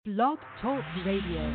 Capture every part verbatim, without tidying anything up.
Blog Talk Radio.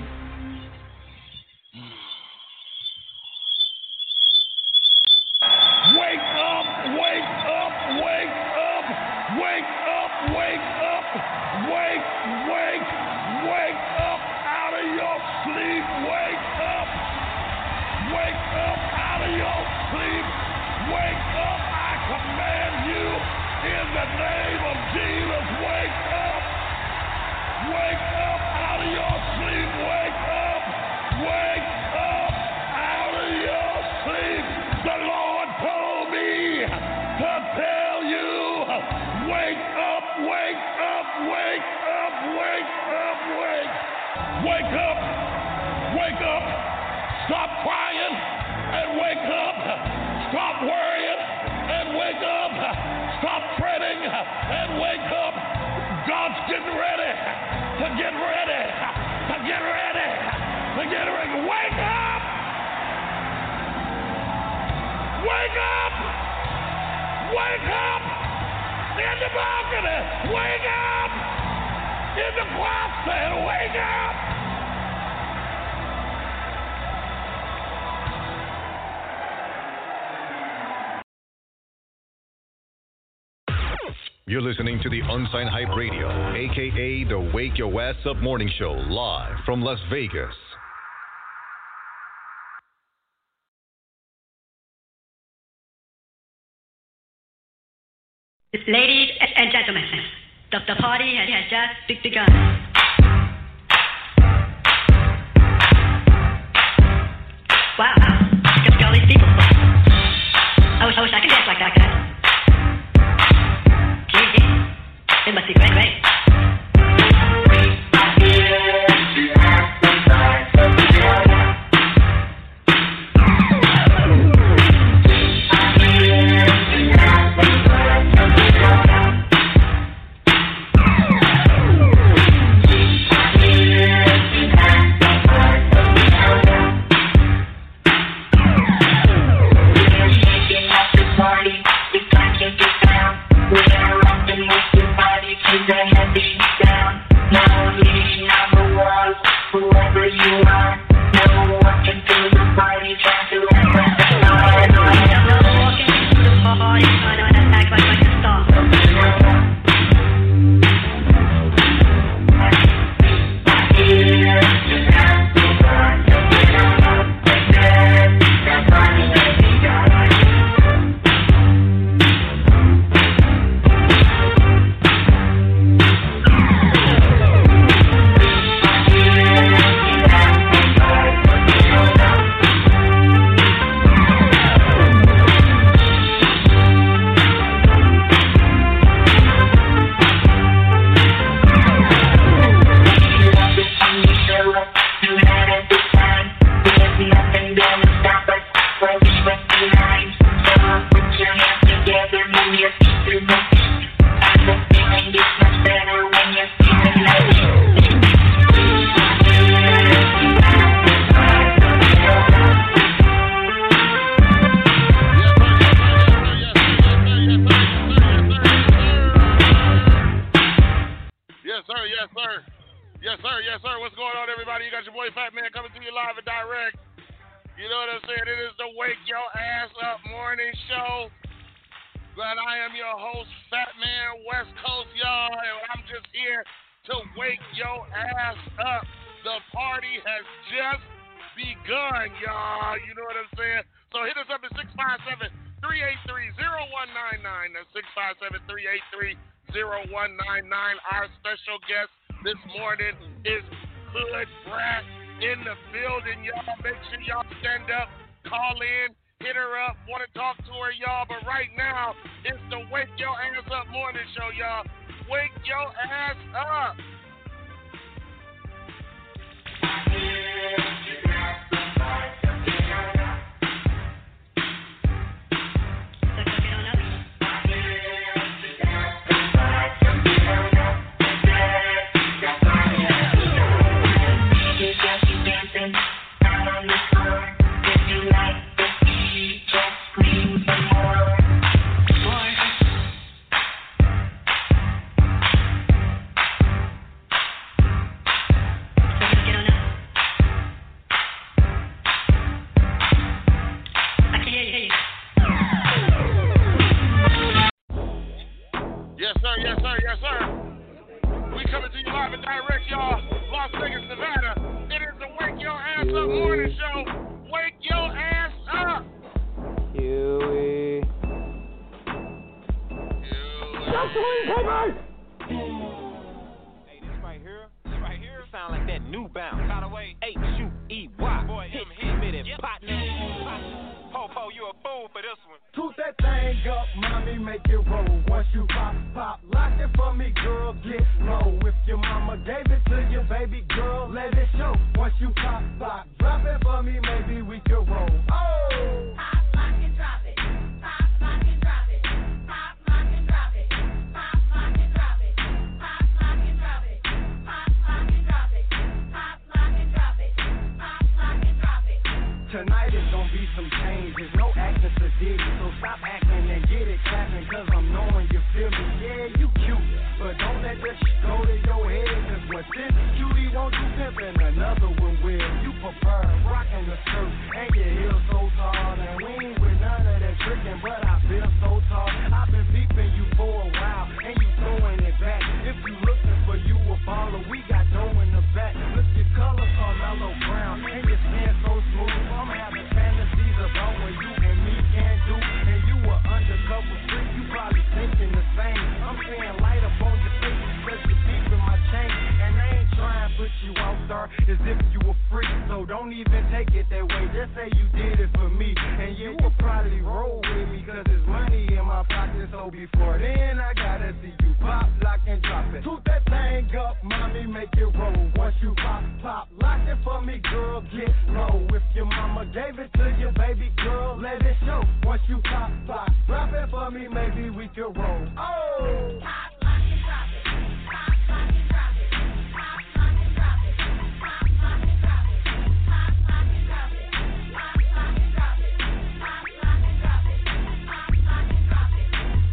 Wake up, wake up, wake up, wake up, wake up, wake, wake, wake up out of your sleep, wake up, wake up out of your sleep, wake up, I command you in the name of Jesus, wake up, wake up out of your sleep, wake up, wake up out of your sleep. The Lord told me to tell you, wake up, wake up, wake up, wake up, wake, wake up, wake up, stop crying and wake up, stop worrying and wake up, stop fretting and wake up. God's getting ready to get ready, to get ready, to get ready. Wake up! Wake up! Wake up! In the balcony! Wake up! In the closet! Wake up! You're listening to the Unsigned Hype Radio, a k a the Wake Your Ass Up Morning Show, live from Las Vegas. Ladies and gentlemen, the, the party has, has just begun. Wow, look at all these people. I wish, I wish I could dance like that, guys. Gee, it must be great, great. y'all, Las Vegas, Nevada. It is the Wake Your Ass Up morning show. Wake your ass up. Huey. Huey. Hey, this right here, this right here, sound like that new bounce. By the way, H U E Y. Boy, hit, hit me that partner. Po-po, you a fool for this one. Toot that thing up, mommy, make it roll. Once you pop, pop, lock it for me, girl, get low. If your mama gave it to your baby girl, let it show. Once you pop, pop, drop it for me, maybe we can roll. Oh! Pop, lock, and drop it. Pop, lock, and drop it. Pop, lock, and drop it. Pop, lock, and drop it. Pop, lock, and drop it. Pop, lock, and drop it. Pop, lock, and drop it. Pop, lock, and drop it. Tonight is gonna be some changes, no acting to dig, so stop acting and get it clapping, cause I'm knowing you feel me. Yeah, you cute, but don't let that shit go to your head, cause when this cutie won't do pimpin', another one will. You prefer rockin' the skirt and your heels so tall, and we ain't with none of that trickin', but I feel so tall. I've been peeping you for a while, and you throwing it back. If you looking for you a baller, we got dough in the back. Look, your color Carmelo Brown, and your skin so smooth. I'm having fantasies about what you and me can do, and you a undercover freak, you probably thinking the same. I'm saying light up on your face because you beeping my chain, and I ain't trying to put you out there as if you a freak, so don't even take it that way, just say you did it for me, and you will probably roll with me cause there's money in my pocket, so before then I gotta see you pop, lock, and drop it. Toot that thing up, mommy, make it roll. Once you pop, pop, lock it for me, girl, get low. If your mama gave it to your baby girl, let it show. Once you pop, pop, drop it for me, maybe we can roll. Oh! Pop, lock, and drop it. Pop, lock, and drop it. Pop, lock, and drop it. Pop, lock, and drop it. Pop, lock, and drop it. Pop, lock, and drop it. Pop, lock, and drop it. Pop, lock, and drop it.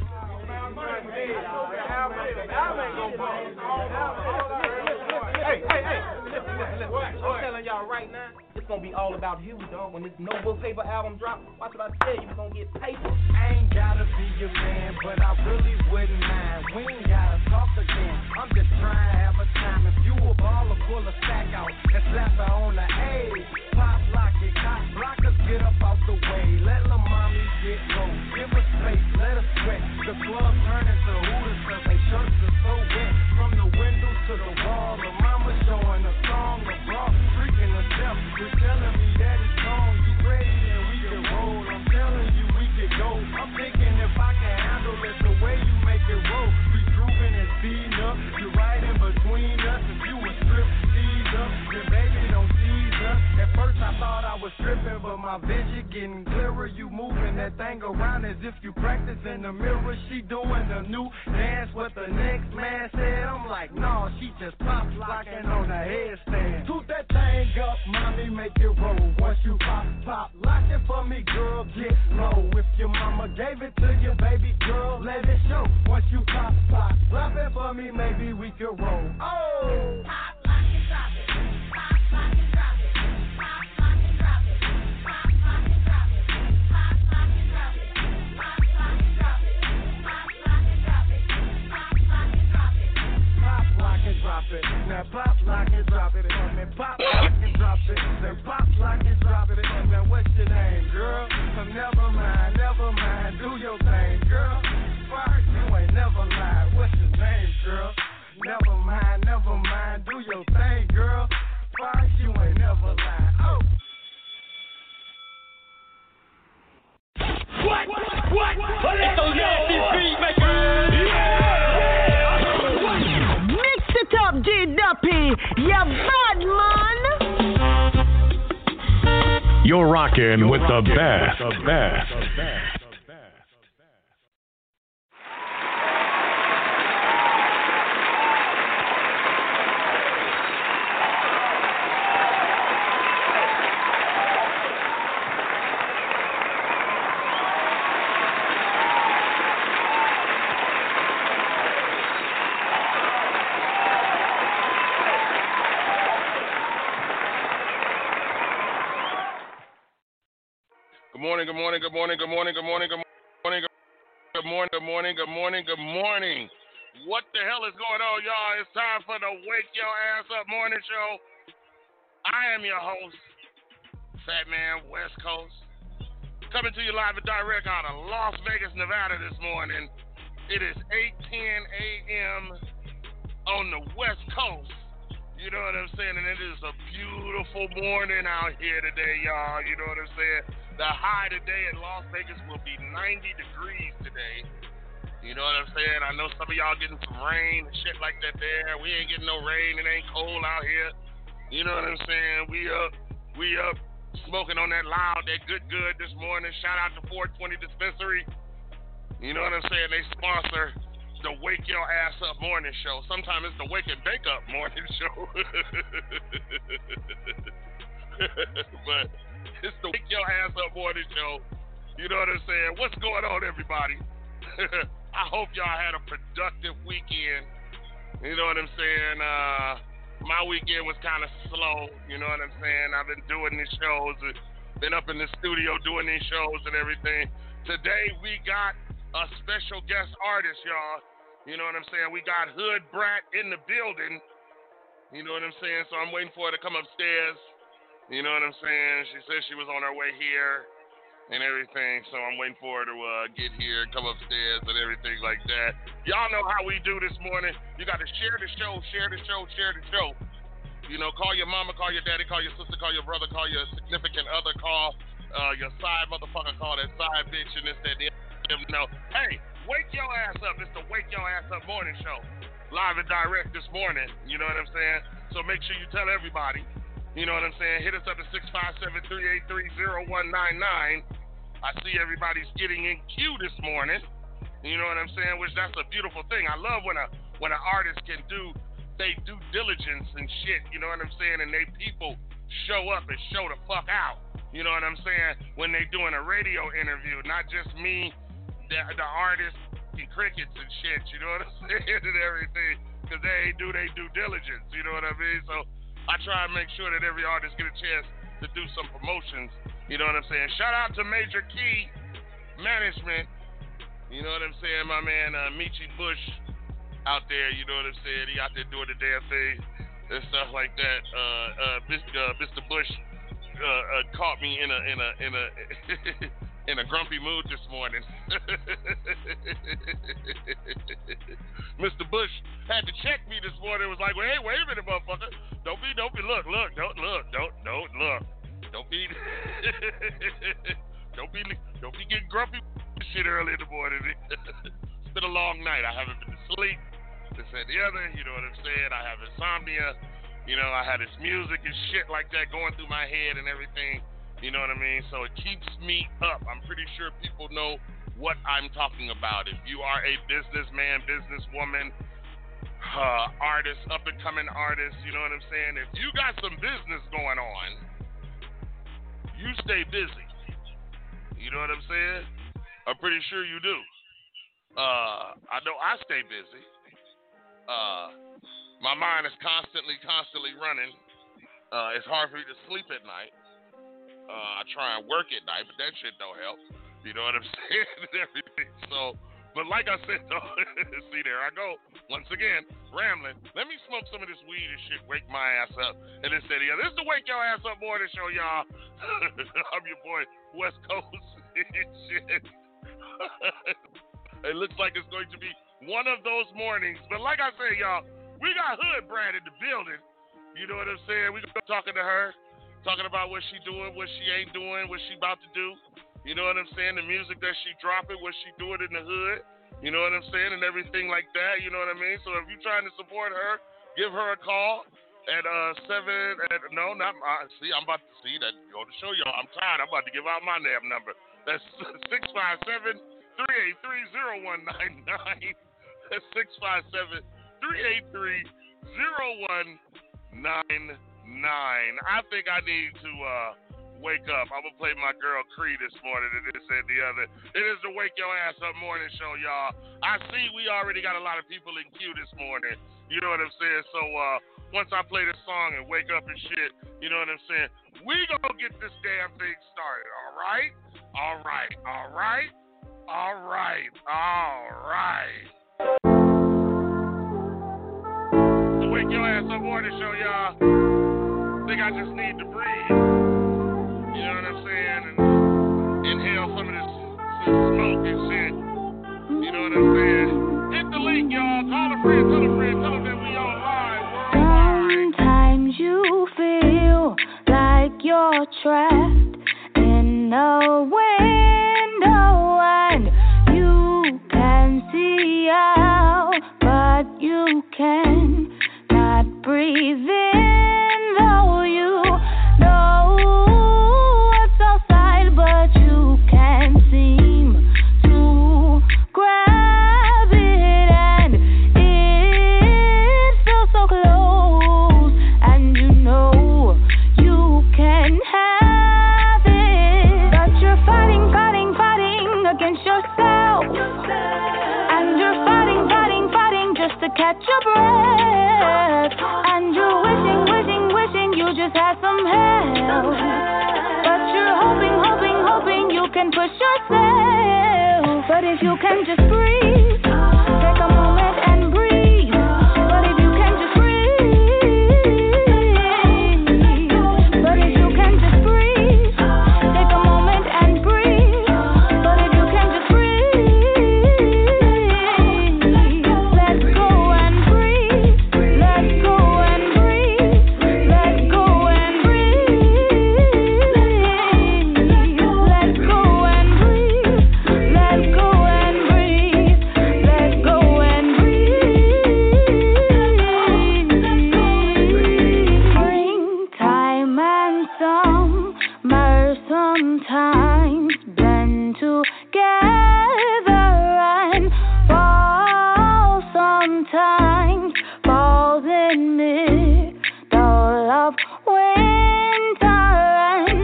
Hey, hey, hey, listen, listen, listen. I'm telling y'all right now, it's gonna be all about you, dog. When this Noble Paper album drop, watch what I tell you, we're gonna get paper. I ain't gotta be your man, but I really wouldn't mind. We ain't gotta talk again. I'm just trying to have a time. If you a baller, pull a stack out and slap her on the A. Pop, lock it, cop, blockers, get up out the way. Let la mommy get low. Give her space, let her sweat. The club turn into hooters cause they shirts are so wet. From the window to the wall, the mama showing a song, the bra freaking herself. You're telling me that it's gone. You ready and we can roll. I'm telling you we can go. I'm thinking if I can handle it the way you make it roll. We grooving and speeding up. You're right in between us. If you a strip teaser, then baby don't tease us. At first I thought I was stripping, but my vision getting clearer. You moving that thing around as if you practice in the mirror. She doing the new dance. What the next man said, I'm like, no, she just pop locking on the headstand. Toot that thing up, mommy, make it roll. Once you pop, pop, lock it for me, girl, get low. If your mama gave it to your baby girl, let it show. Once you pop, pop, drop it for me, maybe we can roll. Oh! Pop, lock, and drop it. Pop, lock, and drop it. Pop, lock, and drop it. Pop, lock, and drop it. Pop, lock, and drop it. Pop, lock, and drop it. Pop, lock, and drop it. Pop, lock, and drop it. Pop, lock, and drop it. Now pop, lock, and drop it. And then pop, lock, and drop it. Then pop, lock, and drop it. And then what's your name, girl? Uh, never mind, never mind. Do your thing, girl. First, you ain't never lied. What's your name, girl? Never mind, never mind. Do your thing, girl. First, you ain't never lied. Oh. What? What? What? It's those nasty beat makers. Mix it up, G-Duppy, you bad man. You're rocking with the best. The best. Good morning, good morning, good morning, good morning, good morning, good morning, good morning, good morning, good morning, good morning. What the hell is going on, y'all? It's time for the Wake Your Ass Up Morning Show. I am your host, Fat Man West Coast. Coming to you live and direct out of Las Vegas, Nevada this morning. It is eight ten a.m. on the West Coast. You know what I'm saying? And it is a beautiful morning out here today, y'all. You know what I'm saying? The high today in Las Vegas will be ninety degrees today. You know what I'm saying? I know some of y'all getting some rain and shit like that there. We ain't getting no rain. It ain't cold out here. You know what I'm saying? We up, we up smoking on that loud, that good good this morning. Shout out to four twenty Dispensary. You know what I'm saying? They sponsor the Wake Your Ass Up Morning Show. Sometimes it's the Wake and Bake Up Morning Show. But it's the Wake Your Ass Up Morning Show. You know what I'm saying? What's going on, everybody? I hope y'all had a productive weekend. You know what I'm saying? Uh, my weekend was kind of slow. You know what I'm saying? I've been doing these shows, been up in the studio doing these shows and everything. Today we got a special guest artist, y'all. You know what I'm saying? We got Hood Brat in the building. You know what I'm saying? So I'm waiting for her to come upstairs. You know what I'm saying? She said she was on her way here and everything, so I'm waiting for her to uh, get here, come upstairs and everything like that. Y'all know how we do this morning. You got to share the show, share the show, share the show. You know, call your mama, call your daddy, call your sister, call your brother, call your significant other, call uh, your side motherfucker, call that side bitch and this, that, the other. Know, hey, wake your ass up. It's the Wake Your Ass Up Morning Show. Live and direct this morning. You know what I'm saying? So make sure you tell everybody. You know what I'm saying? Hit us up at six five seven, three eight three, zero one nine nine. I see everybody's getting in queue this morning. You know what I'm saying? Which that's a beautiful thing. I love when a when an artist can do they due diligence and shit. You know what I'm saying? And they people show up and show the fuck out. You know what I'm saying? When they doing a radio interview, not just me, the, the artist, and crickets and shit. You know what I'm saying? And everything, because they do they due diligence. You know what I mean? So I try and make sure that every artist get a chance to do some promotions. You know what I'm saying? Shout out to Major Key Management. You know what I'm saying? My man uh, Michi Bush out there. You know what I'm saying? He out there doing the damn thing and stuff like that. Uh, uh, Mister Bush uh, uh, caught me in a in a in a in a grumpy mood this morning. Mister Bush had to check me this morning. It was like, well, hey, wait a minute, motherfucker. Don't be, don't be, look, look, don't look, don't, don't look. Don't be, don't be, don't be getting grumpy shit early in the morning. It's been a long night. I haven't been asleep. This and the other. You know what I'm saying? I have insomnia. You know, I had this music and shit like that going through my head and everything. You know what I mean? So it keeps me up. I'm pretty sure people know what I'm talking about. If you are a businessman, businesswoman, uh, artist, up-and-coming artist, you know what I'm saying? If you got some business going on, you stay busy. You know what I'm saying? I'm pretty sure you do. Uh, I know I stay busy. Uh, my mind is constantly, constantly running. Uh, it's hard for me to sleep at night. Uh, I try and work at night, but that shit don't help. You know what I'm saying? And everything. So, but like I said, though, see, there I go. Once again, rambling. Let me smoke some of this weed and shit, wake my ass up. And then say, yeah, this is the Wake Your Ass Up Morning Show, y'all. I'm your boy, West Coast. Shit. It looks like it's going to be one of those mornings. But like I said, y'all, we got Hood Brad in the building. You know what I'm saying? We talking to her. Talking about what she doing, what she ain't doing, what she about to do. You know what I'm saying? The music that she dropping, what she doing in the hood. You know what I'm saying? And everything like that. You know what I mean? So if you're trying to support her, give her a call at uh seven. At, no, not my. See, I'm about to see that. Go to show y'all. I'm tired. I'm about to give out my damn number. That's six five seven, three eight three, zero one nine nine. That's six five seven, three eight three, zero one nine nine. I think I need to uh, wake up. I'm going to play my girl Cree this morning and this and the other. It is the Wake Your Ass Up Morning Show, y'all. I see we already got a lot of people in queue this morning. You know what I'm saying? So uh, once I play this song and wake up and shit, you know what I'm saying? We going to get this damn thing started, all right? All right, all right, all right, all right. Wake Your Ass Up Morning Show, y'all. Think I just need to breathe. You know what I'm saying? And inhale some of this, this smoke and shit. You know what I'm saying? Hit the link, y'all. Call a friend, tell a friend, tell them that we on live worldwide. Sometimes you feel like you're trapped in a window and you can see out, but you can not breathe in, though you know what's outside, but you can't seem to grab it, and it feels so close, and you know you can have it, but you're fighting, fighting, fighting against yourself, and you're fighting, fighting, fighting just to catch your breath, and you're wishing, wishing, wishing you just had some help, but you're hoping, hoping, hoping you can push yourself, but if you can just breathe, take a moment and breathe, but if you can just breathe, but if you can just breathe, take a moment and breathe, but if you can just breathe, let go and breathe, let go and breathe, let go and breathe, let go and breathe, let go and breathe, let go and breathe. Springtime and summer sometimes blend together, and fall sometimes falls in middle of winter, and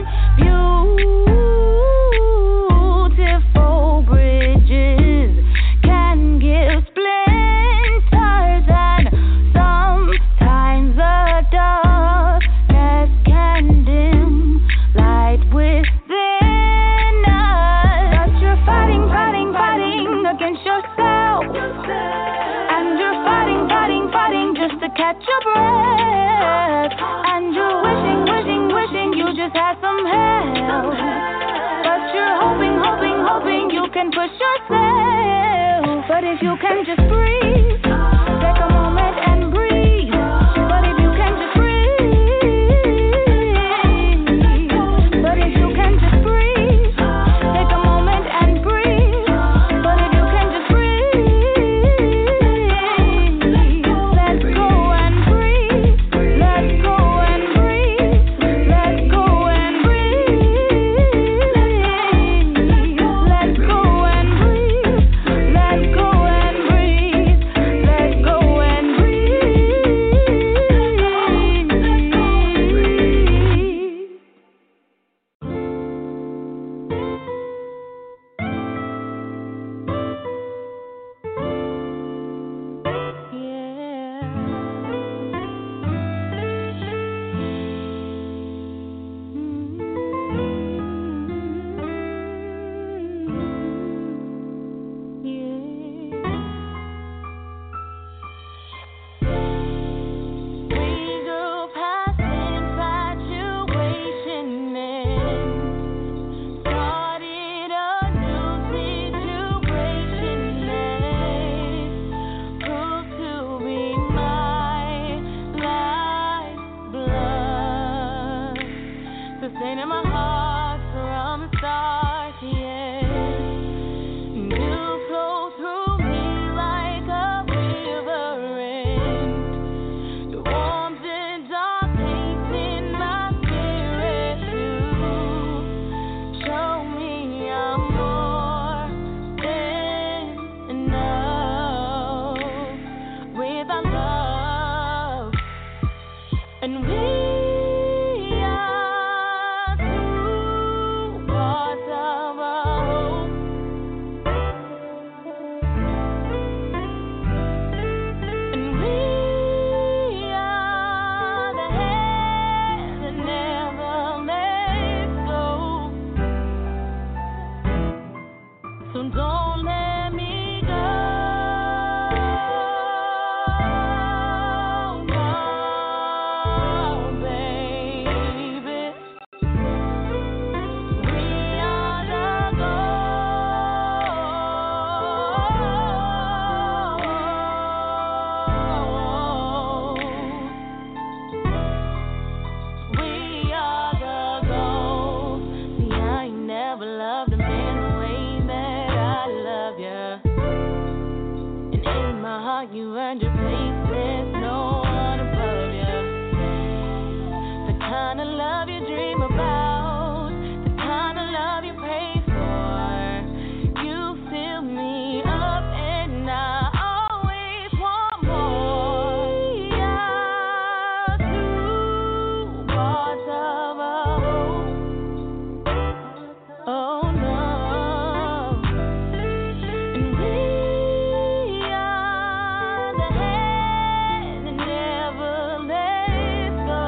beautiful bridges can give splinters, and sometimes the darkness can dim light within us, but you're fighting, fighting, fighting against yourself, and you're fighting, fighting, fighting just to catch your breath, and you're wishing, wishing, wishing you just had some help, but you're hoping, hoping, hoping you can push yourself, but if you can just breathe, take a moment and breathe, but if you can just breathe, but if you can just breathe, take a moment and breathe, but if you can just breathe, let go and breathe, let go and breathe, let go and breathe, let go and breathe, let go and breathe, let go and Sustaining my heart from start to end. You flow through me like a river wind. The warmth and dark place in my spirit too. Show me I'm more than enough without love. And we are kind of love you dream about, the kind of love you pray for. You fill me up and I always want more. We are two parts of a whole. Oh no. And we are the hand that never lets go.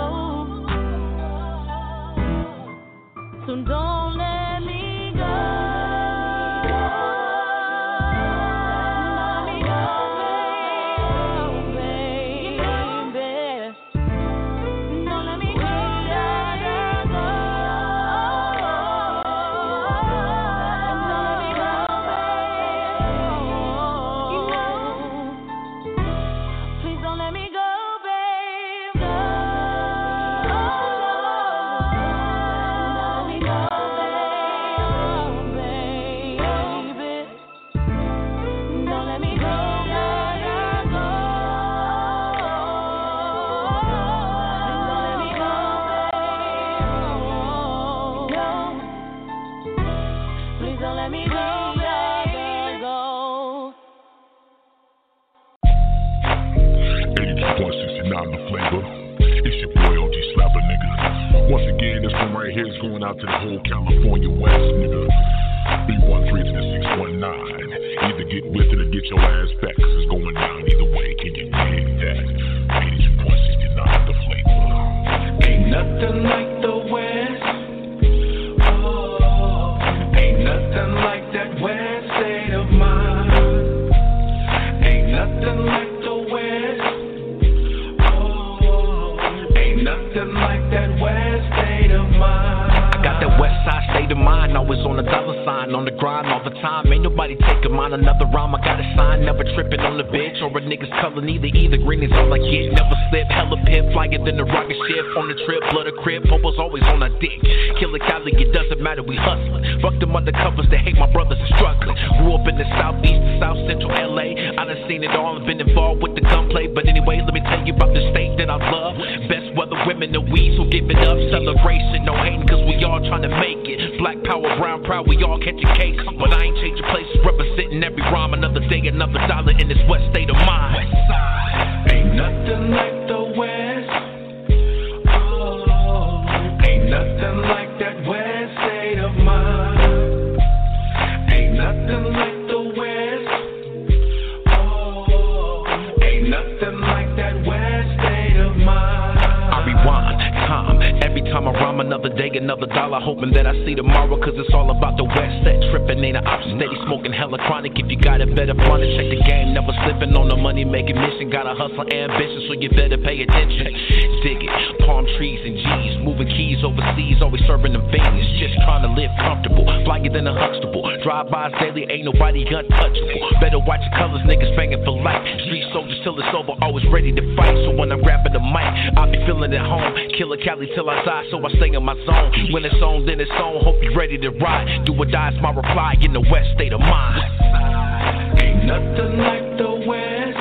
So don't let me go. Let me go, baby. Don't let me go. Please don't let me go, babe. No. Don't let me go, baby. Don't let me go, go. Don't let me go, babe. Please don't let me go, go. eighty-two point six nine the flavor. It's your boy O G Slapper, nigga. Once again, this one right here is going out to the whole California West, nigga. B one three to the six one nine. Either get with it or get your ass back, cause it's going down either way. Can you dig that? eighty-two point six nine the flavor. Ain't nothing like the West. Oh, ain't nothing like that West state of mind. Ain't nothing like the West. Oh, ain't nothing like that West state of mind. Got that west side state of mind, always on the dollar sign, on the grind all the time. Ain't nobody taking mine, another rhyme I got a sign. Never tripping on the bitch or a nigga's color, neither. Either green is all I get, never slip. Hella pimp, flyer than the rocket ship. On the trip, blood a crib, Popo's always on a dick. Killer Cali, it doesn't matter, we hustling. Fuck them undercovers that hate my brothers and struggling. Grew up in the southeast, south central L A. I done seen it all and been involved with the gunplay. But anyway, let me tell you about the state that I love. Best weather, women, and weed, so give it up. Celebration, no hating, cause we all trying to make it. Black power, brown proud, we all catching cakes. But I ain't changing places, representing every rhyme. Another day, another dollar in this west state of mind. West side. Ain't nothing like the West. Oh, ain't nothing like that West state of mind. Ain't nothing like the West. Oh, ain't nothing like that West state of mind. I rewind time. Every time I rhyme, another day, another dollar. Hoping that I see tomorrow, cause it's all about the west. That tripping ain't an option. Steady smoking hella chronic. If you got it, better find it. Check the game, never slipping on the money making mission. Gotta hustle ambition, so you better pay attention. Dig it, palm trees and G's. Moving keys overseas, always serving them fiends. Just trying to live comfortable, flyer than a Huxtable. Drive-bys daily, ain't nobody untouchable. Better watch your colors, niggas banging for life. Street soldiers till it's over, always ready to fight. So when I'm grabbing the mic, I'll be feeling at home. Killer Cali till I die, so I stay in my zone. When it's on, then it's on. Hope you're ready to ride. Do or die is my reply in the west state of mind. Ain't nothing like the West.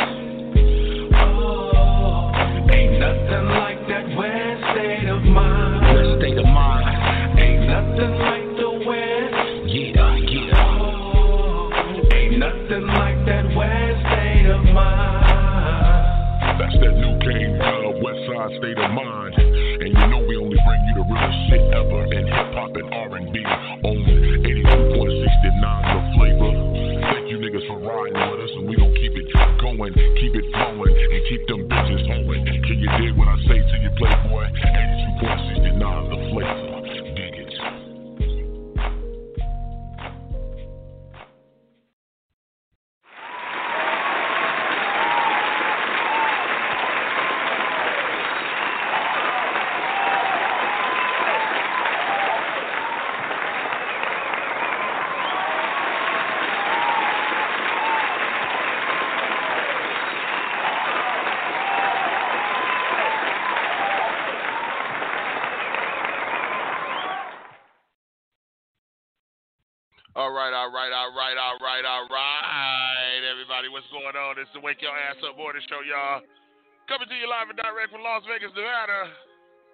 Oh, ain't nothing like that West state of mind. West state of mind. Ain't nothing like the West. Yeah, yeah. Oh, ain't nothing like that West state of mind. That's that new King Dub West Side state of mind. And you know we only bring you the realest shit ever in hip hop and R and B on eighty-two point six nine the flavor. Thank you niggas for riding with us, and we gon' keep it going, keep it flowing, and keep them bitches hoeing. Can you dig what I say to you, playboy? eighty-two point six nine the flavor. Dig it. All right, all right, all right, all right, all right, everybody, what's going on? This is the Wake Your Ass Up Morning Show, y'all. Coming to you live and direct from Las Vegas, Nevada.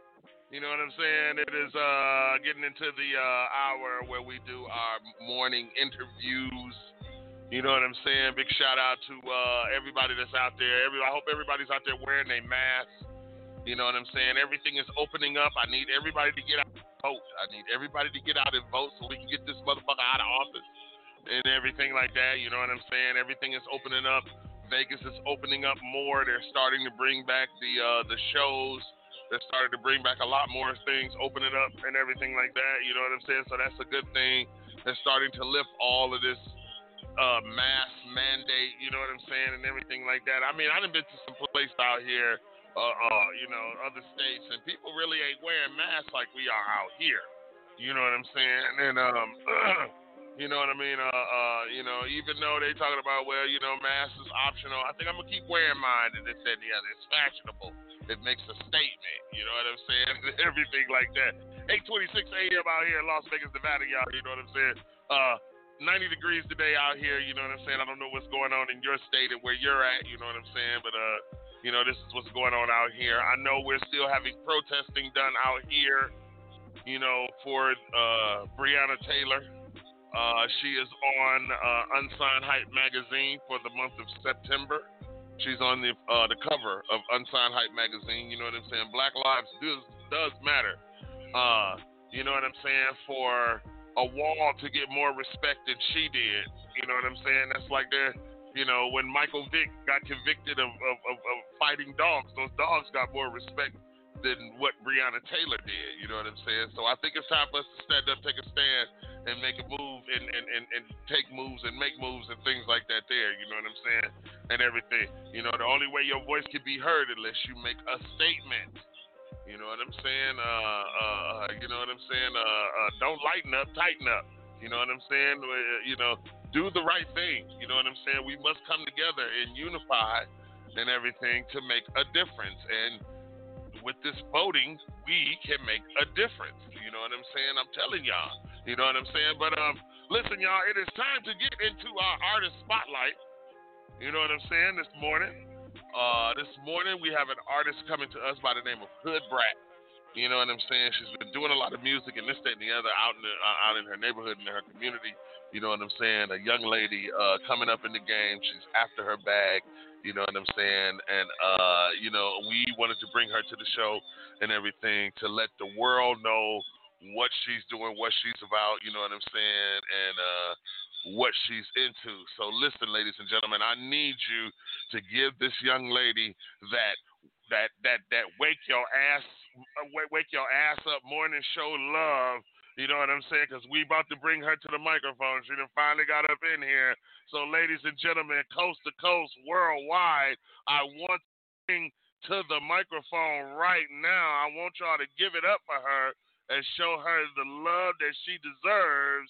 You know what I'm saying? It is uh, getting into the uh, hour where we do our morning interviews. You know what I'm saying? Big shout out to uh, everybody that's out there. Every, I hope everybody's out there wearing their masks. You know what I'm saying? Everything is opening up. I need everybody to get out and vote. I need everybody to get out and vote so we can get this motherfucker out of office and everything like that. You know what I'm saying? Everything is opening up. Vegas is opening up more. They're starting to bring back the uh, the shows. They're starting to bring back a lot more things, opening up and everything like that. You know what I'm saying? So that's a good thing. They're starting to lift all of this uh, mask mandate, you know what I'm saying, and everything like that. I mean, I've been to some place out here, uh, uh, you know, other states, and people really ain't wearing masks like we are out here. You know what I'm saying? And, um, you know what I mean? Uh, uh, you know, even though they talking about, well, you know, masks is optional, I think I'm going to keep wearing mine, and this and the other. It's fashionable. It makes a statement, you know what I'm saying? Everything like that. eight twenty-six a.m. out here in Las Vegas, Nevada, y'all, you know what I'm saying? Uh, ninety degrees today out here, you know what I'm saying? I don't know what's going on in your state and where you're at, you know what I'm saying? But, uh, you know, this is what's going on out here. I know we're still having protesting done out here, you know, for uh, Breonna Taylor. Uh, she is on uh, Unsigned Hype magazine for the month of September. She's on the uh, the cover of Unsigned Hype magazine. You know what I'm saying? Black lives does does matter. Uh, you know what I'm saying? For a wall to get more respect than she did. You know what I'm saying? That's like the, you know, when Michael Vick got convicted of, of, of, of fighting dogs, those dogs got more respect than what Breonna Taylor did. You know what I'm saying? So I think it's time for us to stand up, take a stand, and make a move, and, and, and, and take moves and make moves and things like that there. You know what I'm saying? And everything. You know, the only way your voice can be heard unless you make a statement. You know what I'm saying? Uh, uh, you know what I'm saying? Uh, uh, don't lighten up, tighten up. You know what I'm saying? Uh, you know, do the right thing. You know what I'm saying? We must come together and unify and everything to make a difference. And with this voting, we can make a difference. You know what I'm saying? I'm telling y'all. You know what I'm saying? But um, listen, y'all, it is time to get into our artist spotlight. You know what I'm saying? This morning. Uh, this morning we have an artist coming to us by the name of Hood Brat. You know what I'm saying? She's been doing a lot of music and this, that, and the other out in the, uh, out in her neighborhood and in her community. You know what I'm saying? A young lady uh, coming up in the game. She's after her bag. You know what I'm saying? And, uh, you know, we wanted to bring her to the show and everything to let the world know what she's doing, what she's about, you know what I'm saying, and uh, what she's into. So listen, ladies and gentlemen, I need you to give this young lady that that that that wake your ass wake, wake your ass up morning show love. You know what I'm saying? Because we about to bring her to the microphone. She done finally got up in here. So ladies and gentlemen, coast to coast, worldwide, I want to bring to the microphone right now. I want y'all to give it up for her and show her the love that she deserves.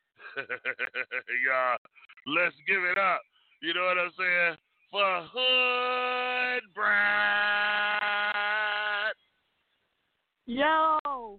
Y'all, let's give it up. You know what I'm saying? For Hood Brat. Yo.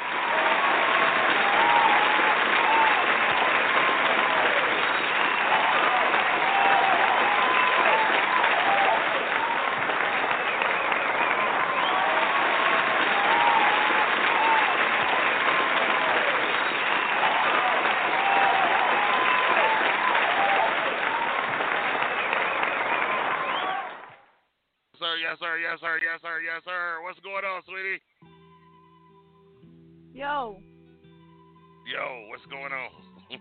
Yes, sir, yes, sir, yes, sir, yes, sir. What's going on, sweetie? Yo. Yo, what's going on?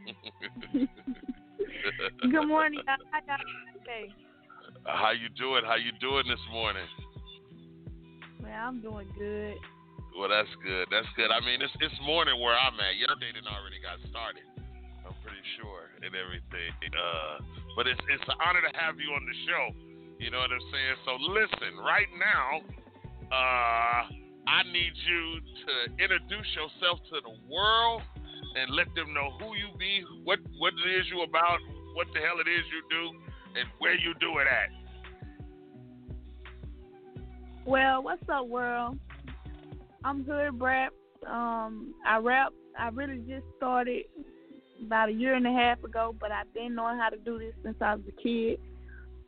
Good morning. How y'all today? How you doing? How you doing this morning? Man, I'm doing good. Well, that's good. That's good. I mean, it's it's morning where I'm at. Your day didn't already got started. I'm pretty sure and everything. Uh, but it's it's an honor to have you on the show. You know what I'm saying? So listen, right now, uh, I need you to introduce yourself to the world and let them know who you be, what what it is you about, what the hell it is you do, and where you do it at. Well, what's up, world? I'm Hood Brat. Um, I rap. I really just started about a year and a half ago, but I've been knowing how to do this since I was a kid.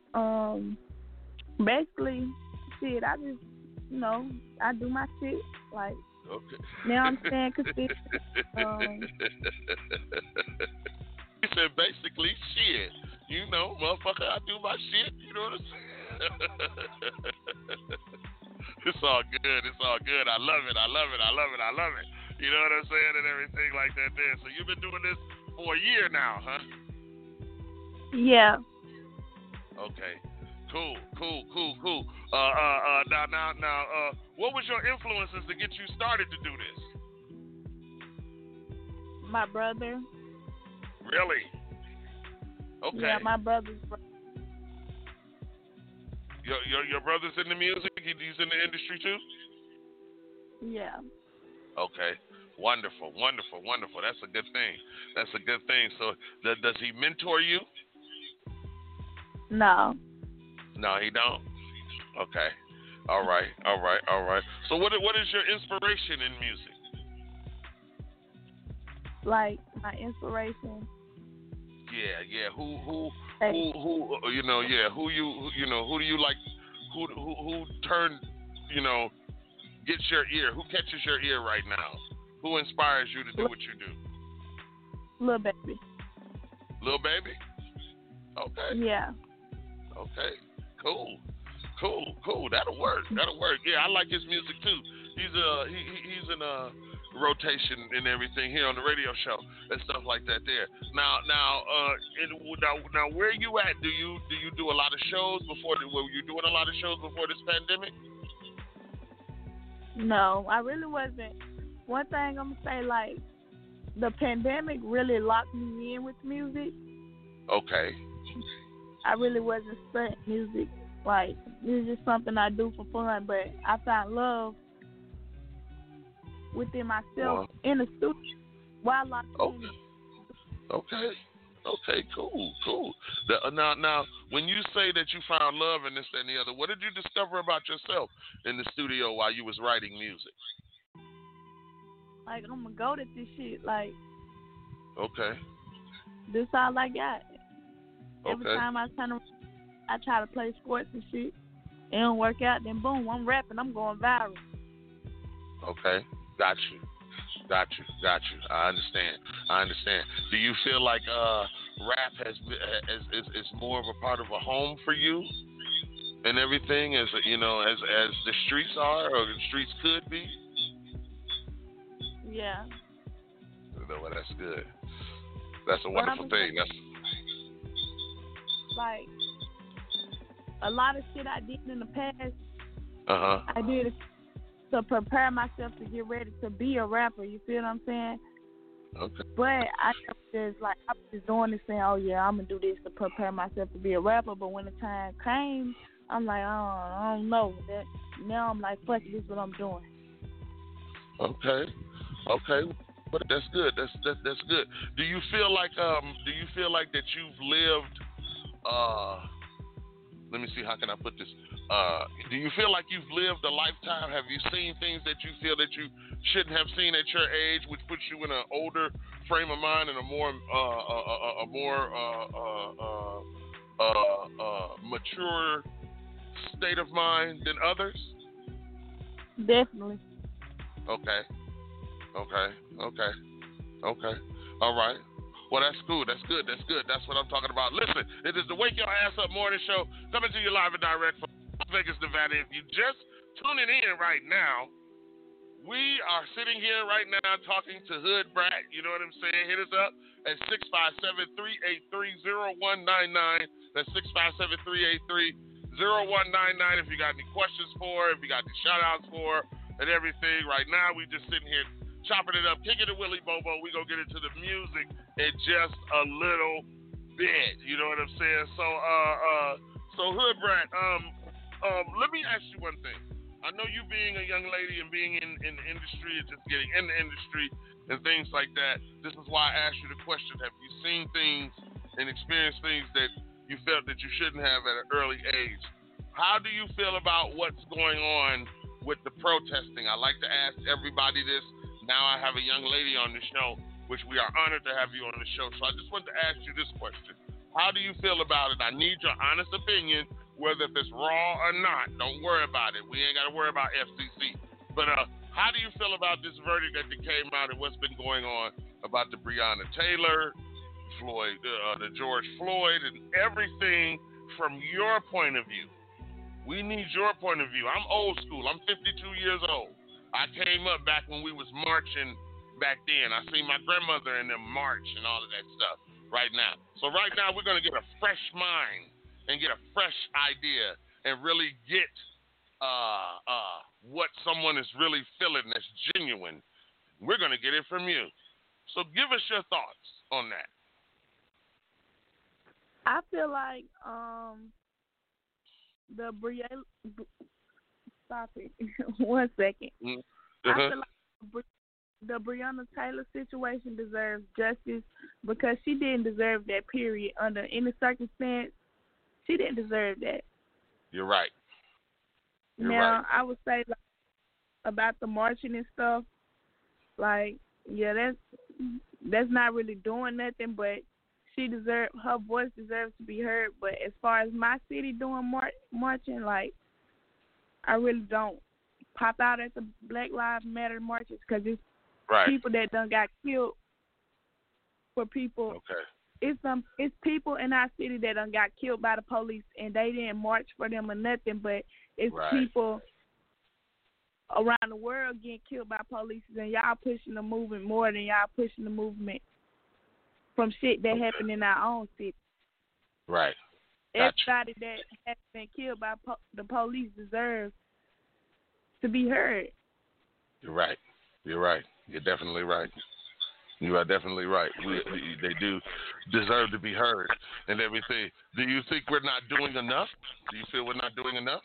Um, basically, shit, I just, you know, I do my shit Like, okay. now I'm saying consistent. Um, he said basically shit. You know, motherfucker, I do my shit. You know what I'm saying? It's all good. It's all good. I love it. I love it. I love it. I love it. You know what I'm saying? And everything like that there. So you've been doing this for a year now, huh? yeah. Okay. Cool, cool, cool, cool. Uh, uh, uh, now, now, now, uh, what was your influences to get you started to do this? My brother. Really? Okay. Yeah, my brother's brother. Your, your, your brother's in the music? He, he's in the industry too? Yeah. Okay. Wonderful, wonderful, wonderful. That's a good thing. That's a good thing. So, th- does he mentor you? No. No, he don't. Okay. All right. All right. All right. So, what what is your inspiration in music? Like my inspiration. Yeah. Yeah. Who who Hey. who who? You know. Yeah. Who you who, you know? Who do you like? Who who who turned? You know, gets your ear. Who catches your ear right now? Who inspires you to do what you do? Lil Baby. Lil Baby? Okay. Yeah. Okay. Cool. Cool. Cool. That'll work. That'll work. Yeah, I like his music too. He's uh he he- he's in a rotation and everything here on the radio show and stuff like that there. Now now uh in, now now where you at? Do you do you do a lot of shows before the, were you doing a lot of shows before this pandemic? No, I really wasn't. One thing I'm gonna say, like, the pandemic really locked me in with music. Okay. I really wasn't studying music. Like, it was just something I do for fun, but I found love within myself Wow. in the studio while locked Okay. in. Okay. Okay, cool, cool. The, uh, now, now, when you say that you found love in this and the other, what did you discover about yourself in the studio while you was writing music? Like, I'm gonna go to this shit. Like, Okay. this all I got. Every Okay. time I turn around, I try to play sports and shit. It don't work out, then boom, I'm rapping. I'm going viral. Okay. Got you. Got you. Got you. I understand. I understand. Do you feel like uh, rap has is, is is more of a part of a home for you and everything, as you know, as as the streets are or the streets could be? Yeah. Well, that's good. That's a Well, wonderful I'm- thing. That's Like, a lot of shit I did in the past, uh huh. I did it to prepare myself to get ready to be a rapper. You feel what I'm saying? Okay. But I just like I was just doing this saying, oh yeah, I'm gonna do this to prepare myself to be a rapper. But when the time came, I'm like, oh, I don't know. That now I'm like, fuck, this is what I'm doing. Okay. Okay. But that's good. That's that, that's good. Do you feel like um do you feel like that you've lived uh let me see, how can I put this? Uh do you feel like you've lived a lifetime? Have you seen things that you feel that you shouldn't have seen at your age, which puts you in an older frame of mind and a more uh a, a, a more uh uh uh, uh uh mature state of mind than others? Definitely. Okay. Okay. Okay. Okay. All right. Well, that's cool. That's good. That's good. That's what I'm talking about. Listen, it is the Wake Your Ass Up morning show coming to you live and direct from Las Vegas, Nevada. If you just tuning in right now, we are sitting here right now talking to Hood Brat. You know what I'm saying? Hit us up at six five seven, three eight three, zero one nine nine. That's six five seven, three eight three, zero one nine nine if you got any questions for, if you got any shout-outs for, and everything. Right now, we just sitting here chopping it up, kicking it Willie Bobo. We gonna get into the music in just a little bit. You know what I'm saying? So, uh, uh, so Hood Brat, um, um, let me ask you one thing. I know you being a young lady and being in, in the industry and just getting in the industry and things like that. This is why I asked you the question: have you seen things and experienced things that you felt that you shouldn't have at an early age? How do you feel about what's going on with the protesting? I like to ask everybody this. Now I have a young lady on the show, which we are honored to have you on the show. So I just wanted to ask you this question. How do you feel about it? I need your honest opinion, whether if it's raw or not. Don't worry about it. We ain't got to worry about F C C. But uh, How do you feel about this verdict that came out and what's been going on about the Breonna Taylor, Floyd, uh, the George Floyd, and everything from your point of view? We need your point of view. I'm old school. I'm fifty-two years old. I came up back when we was marching back then. I seen my grandmother in them march and all of that stuff right now. So right now we're going to get a fresh mind and get a fresh idea and really get uh, uh, what someone is really feeling that's genuine. We're going to get it from you. So give us your thoughts on that. I feel like um, the Breonna, stop it, one second. Uh-huh. I feel like the Breonna Taylor situation deserves justice because she didn't deserve that, period. Under any circumstance, she didn't deserve that. You're right. You're now, right. I would say like, about the marching and stuff, like, yeah, that's that's not really doing nothing, but she deserve her voice deserves to be heard. But as far as my city doing mar- marching, like, I really don't pop out at the Black Lives Matter marches because it's right. people that done got killed for people. Okay. It's some it's people in our city that done got killed by the police and they didn't march for them or nothing, but it's right. people around the world getting killed by police and y'all pushing the movement more than y'all pushing the movement from shit that okay. happened in our own city. Right. Gotcha. Everybody that has been killed by po- the police deserves to be heard. You're right. You're right. You're definitely right. You are definitely right. We, we, they do deserve to be heard and everything. Do you think we're not doing enough? Do you feel we're not doing enough?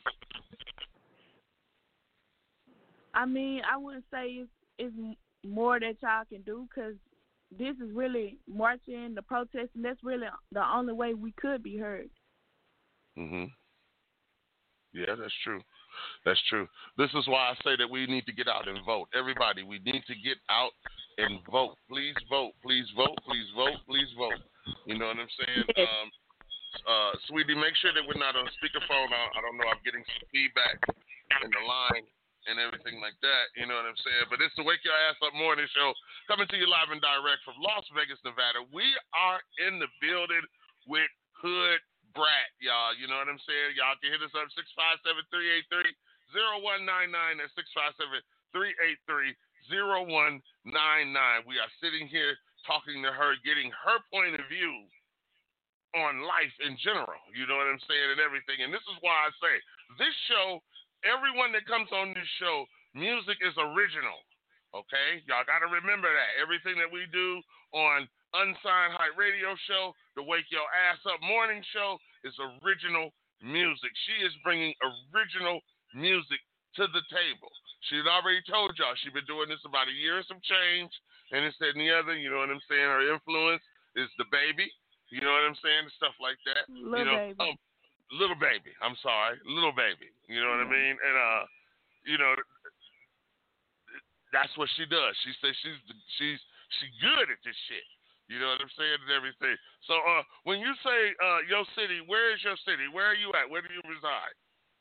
I mean, I wouldn't say it's, it's more that y'all can do because this is really marching, the protesting. That's really the only way we could be heard. Mhm. Yeah, that's true. That's true. This is why I say that we need to get out and vote. Everybody, we need to get out and vote. Please vote. Please vote. Please vote. Please vote. You know what I'm saying? Um, uh, sweetie, make sure that we're not on speakerphone. I, I don't know. I'm getting some feedback in the line and everything like that. You know what I'm saying? But it's the Wake Your Ass Up Morning Show coming to you live and direct from Las Vegas, Nevada. We are in the building with Hood Brat, y'all. You know what I'm saying? Y'all can hit us up six five seven, three eight three, zero one nine nine. That's six five seven, three eight three, zero one nine nine. We are sitting here talking to her, getting her point of view on life in general. You know what I'm saying? And everything. And this is why I say this show, everyone that comes on this show, music is original. Okay? Y'all got to remember that. Everything that we do on Unsigned Hype Radio Show, the Wake Your Ass Up Morning Show, is original music. She is bringing original music to the table. She had already told y'all she's been doing this about a year and some change, and this, that, and the other. You know what I'm saying? Her influence is the baby. You know what I'm saying? Stuff like that. Little you know, baby. Um, little baby. I'm sorry, little baby. You know what I mean? And uh, you know, that's what she does. She says she's she's she's good at this shit. You know what I'm saying? And everything. So uh, when you say uh, your city, where is your city? Where are you at? Where do you reside?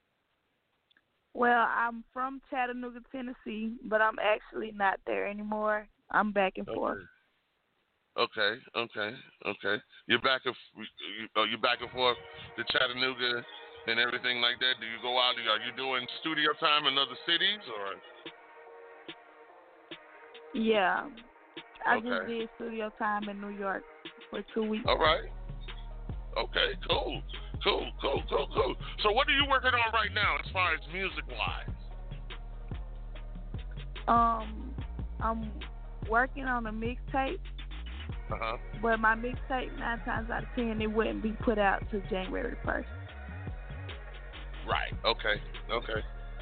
Well, I'm from Chattanooga, Tennessee, but I'm actually not there anymore. I'm back and Okay. forth. Okay, okay, okay. You're back and you you're back and forth to Chattanooga and everything like that. Do you go out? Are you doing studio time in other cities or? Yeah, I Okay. just did studio time in New York for two weeks. All right. Okay, cool, cool, cool, cool, cool. So what are you working on right now as far as music-wise? Um, I'm working on a mixtape, Uh-huh. but my mixtape, nine times out of ten, it wouldn't be put out till January first. Right, okay, okay.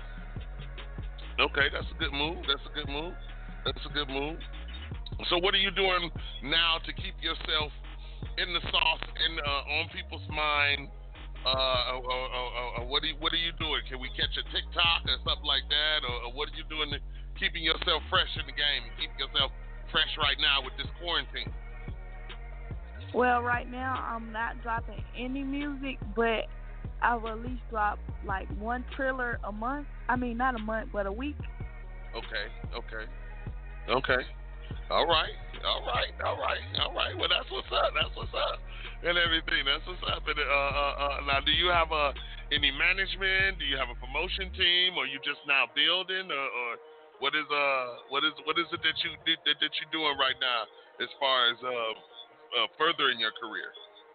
Okay, that's a good move. That's a good move. That's a good move. So what are you doing now to keep yourself in the sauce and uh, on people's mind? Uh, uh, uh, uh, uh, what are you, what are you doing? Can we catch a TikTok or something like that? Or, or what are you doing to keeping yourself fresh in the game and keeping yourself fresh right now with this quarantine? Well, right now I'm not dropping any music, but I will at least drop like one trailer a month. I mean, not a month, but a week. Okay, okay, okay. All right, all right, all right, all right. Well, that's what's up. That's what's up, and everything. That's what's up. And uh, uh, uh, now, do you have a any management? Do you have a promotion team, or you just now building, or, or what is uh what is what is it that you that, that you're doing right now as far as uh, uh furthering your career?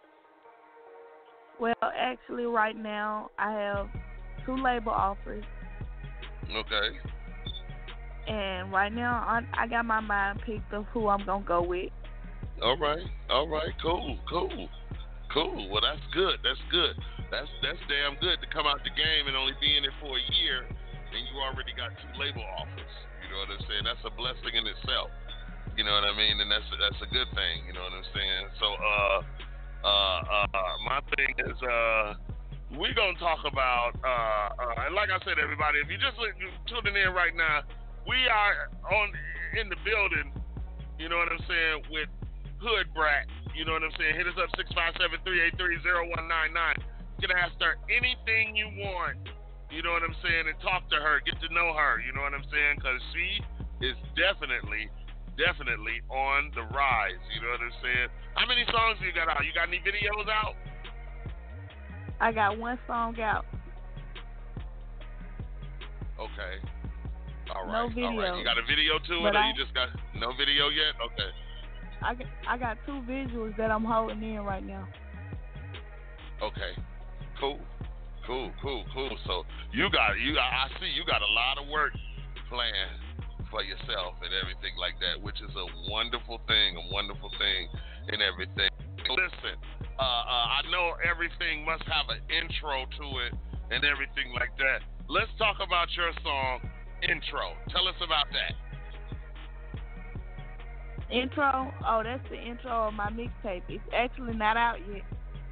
Well, actually, right now I have two label offers. Okay. And right now, I, I got my mind picked of who I'm going to go with. All right. All right. Cool. Cool. Cool. Well, that's good. That's good. That's that's damn good to come out the game and only be in it for a year, and you already got two label offers. You know what I'm saying? That's a blessing in itself. You know what I mean? And that's that's a good thing. You know what I'm saying? So, uh, uh, uh, my thing is, uh, we're going to talk about, uh, uh, and like I said, everybody, if you just tuning in right now, we are on in the building, you know what I'm saying, with Hood Brat. You know what I'm saying? Hit us up, six five seven, three eight three, zero one nine nine. You can ask her anything you want, you know what I'm saying, and talk to her, get to know her, you know what I'm saying, because she is definitely, definitely on the rise, you know what I'm saying. How many songs you got out? You got any videos out? I got one song out. Okay. All right. No video. All right. You got a video to it, but or I, you just got no video yet? Okay. I got, I got two visuals that I'm holding in right now. Okay. Cool. Cool. Cool. Cool. So you got you. I see you got a lot of work planned for yourself and everything like that, which is a wonderful thing. A wonderful thing and everything. Listen, uh, uh, I know everything must have an intro to it and everything like that. Let's talk about your song. Intro. Tell us about that. Intro? Oh, that's the intro of my mixtape. It's actually not out yet.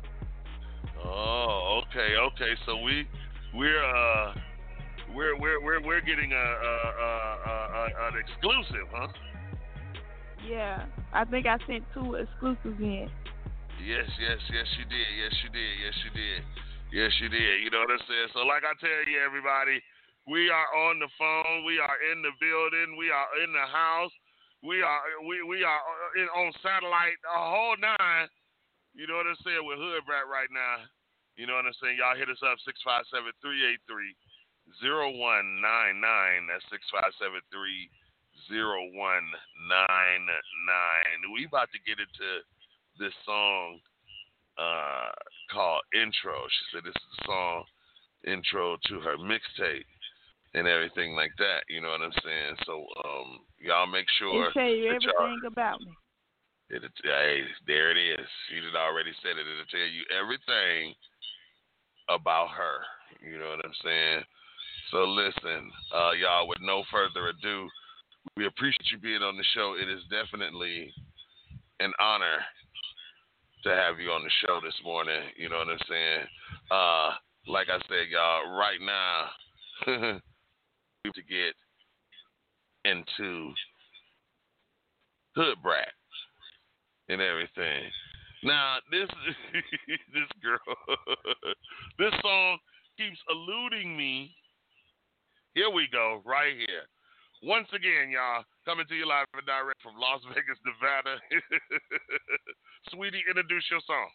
Oh, okay, okay. So we we're uh we're we're we're we're getting a, a, a, a an exclusive, huh? Yeah, I think I sent two exclusives in. Yes, yes, yes, you did. Yes, you did. Yes, you did. Yes, you did. You know what I'm saying? So, like I tell you, everybody. We are on the phone. We are in the building. We are in the house. We are we we are in, on satellite, a whole nine. You know what I'm saying? With Hood Brat right now. You know what I'm saying? Y'all hit us up six five seven, three eight three, zero one nine nine. That's six five seven three zero one nine nine. We about to get into this song uh, called Intro. She said this is a song intro to her mixtape. And everything like that, you know what I'm saying? So, um, y'all make sure. It tell you everything about me. It, hey, there it is. She had already said it. It'll tell you everything about her. You know what I'm saying? So, listen, uh, y'all, with no further ado, we appreciate you being on the show. It is definitely an honor to have you on the show this morning. You know what I'm saying? Uh, like I said, y'all, right now, to get into Hood Brat and everything. Now, this this girl, this song keeps eluding me. Here we go, right here. Once again, y'all, coming to you live and direct from Las Vegas, Nevada. Sweetie, introduce your song.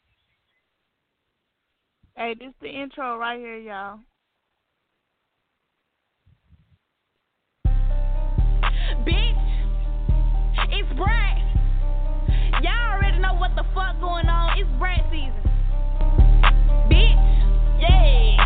Hey, this is the intro right here, y'all. Bitch, it's Brat. Y'all already know what the fuck going on. It's Brat season. Bitch, yeah.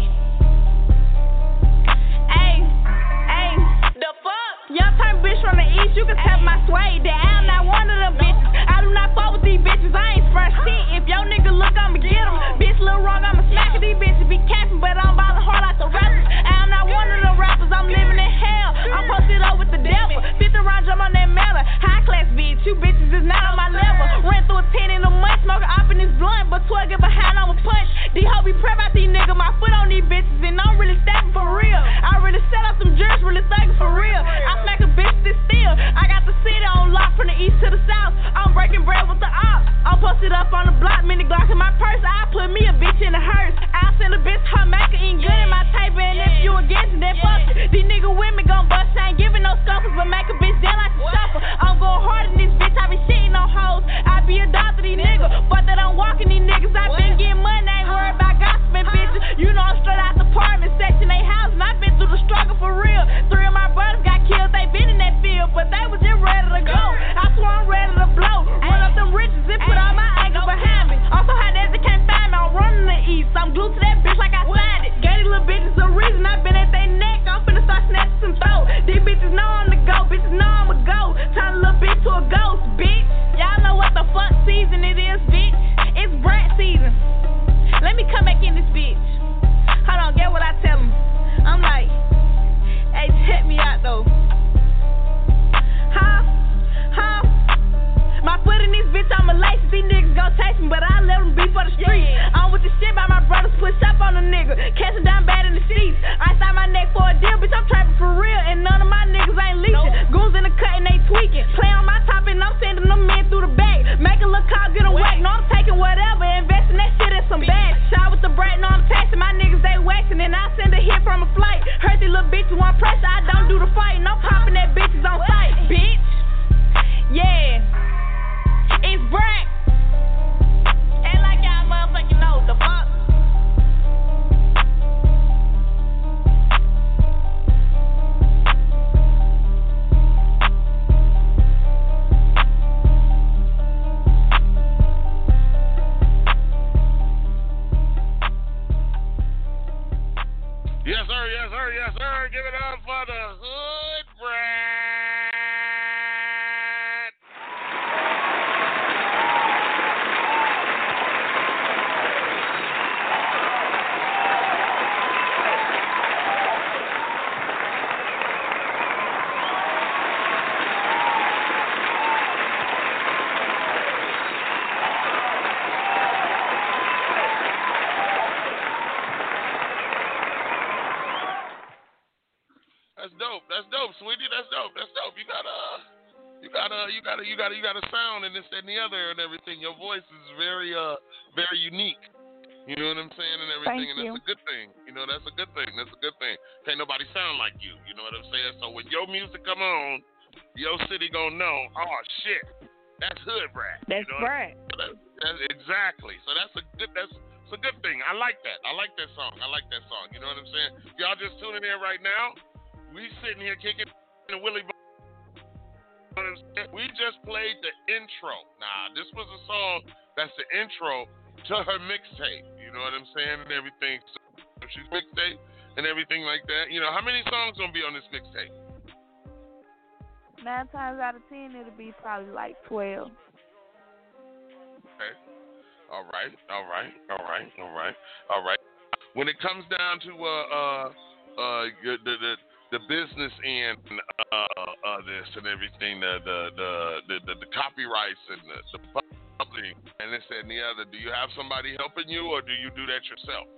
Ay, ay, the fuck? Young turn bitch from the east, you can tap my sway. That I'm not one of them bitches. I do not fuck with these bitches. I ain't fresh shit. If your nigga look, I'ma get him. Bitch, little wrong, I'ma smack these bitches. Be capping, but I'm ballin' hard like the rappers. I'm not one of them rappers. I'm living in hell. I'm posted up with the devil. Fifth around got a you got a you got a, you got a sound and this that, and the other and everything. Your voice is very uh very unique. You know what I'm saying, and everything, Thank and you. that's a good thing. You know, that's a good thing. That's a good thing. Can't nobody sound like you. You know what I'm saying? So when your music come on, your city gonna know. Oh shit, that's hood brat. That's you know? right. That's, that's, exactly. So that's a good. That's it's a good thing. I like that. I like that song. I like that song. You know what I'm saying? Y'all just tuning in right now. We sitting here kicking the Willie. Bo- we just played the intro. Nah, this was a song that's the intro to her mixtape. You know what I'm saying? And everything. So she's mixtape and everything like that. You know, how many songs gonna be on this mixtape? Nine times out of ten, it'll be probably like twelve. Okay. All right. All right. All right. All right. All right. When it comes down to uh uh uh the the the business end uh uh this and everything, the the the the, the, the copyrights and the, the publishing and this and the other, do you have somebody helping you or do you do that yourself?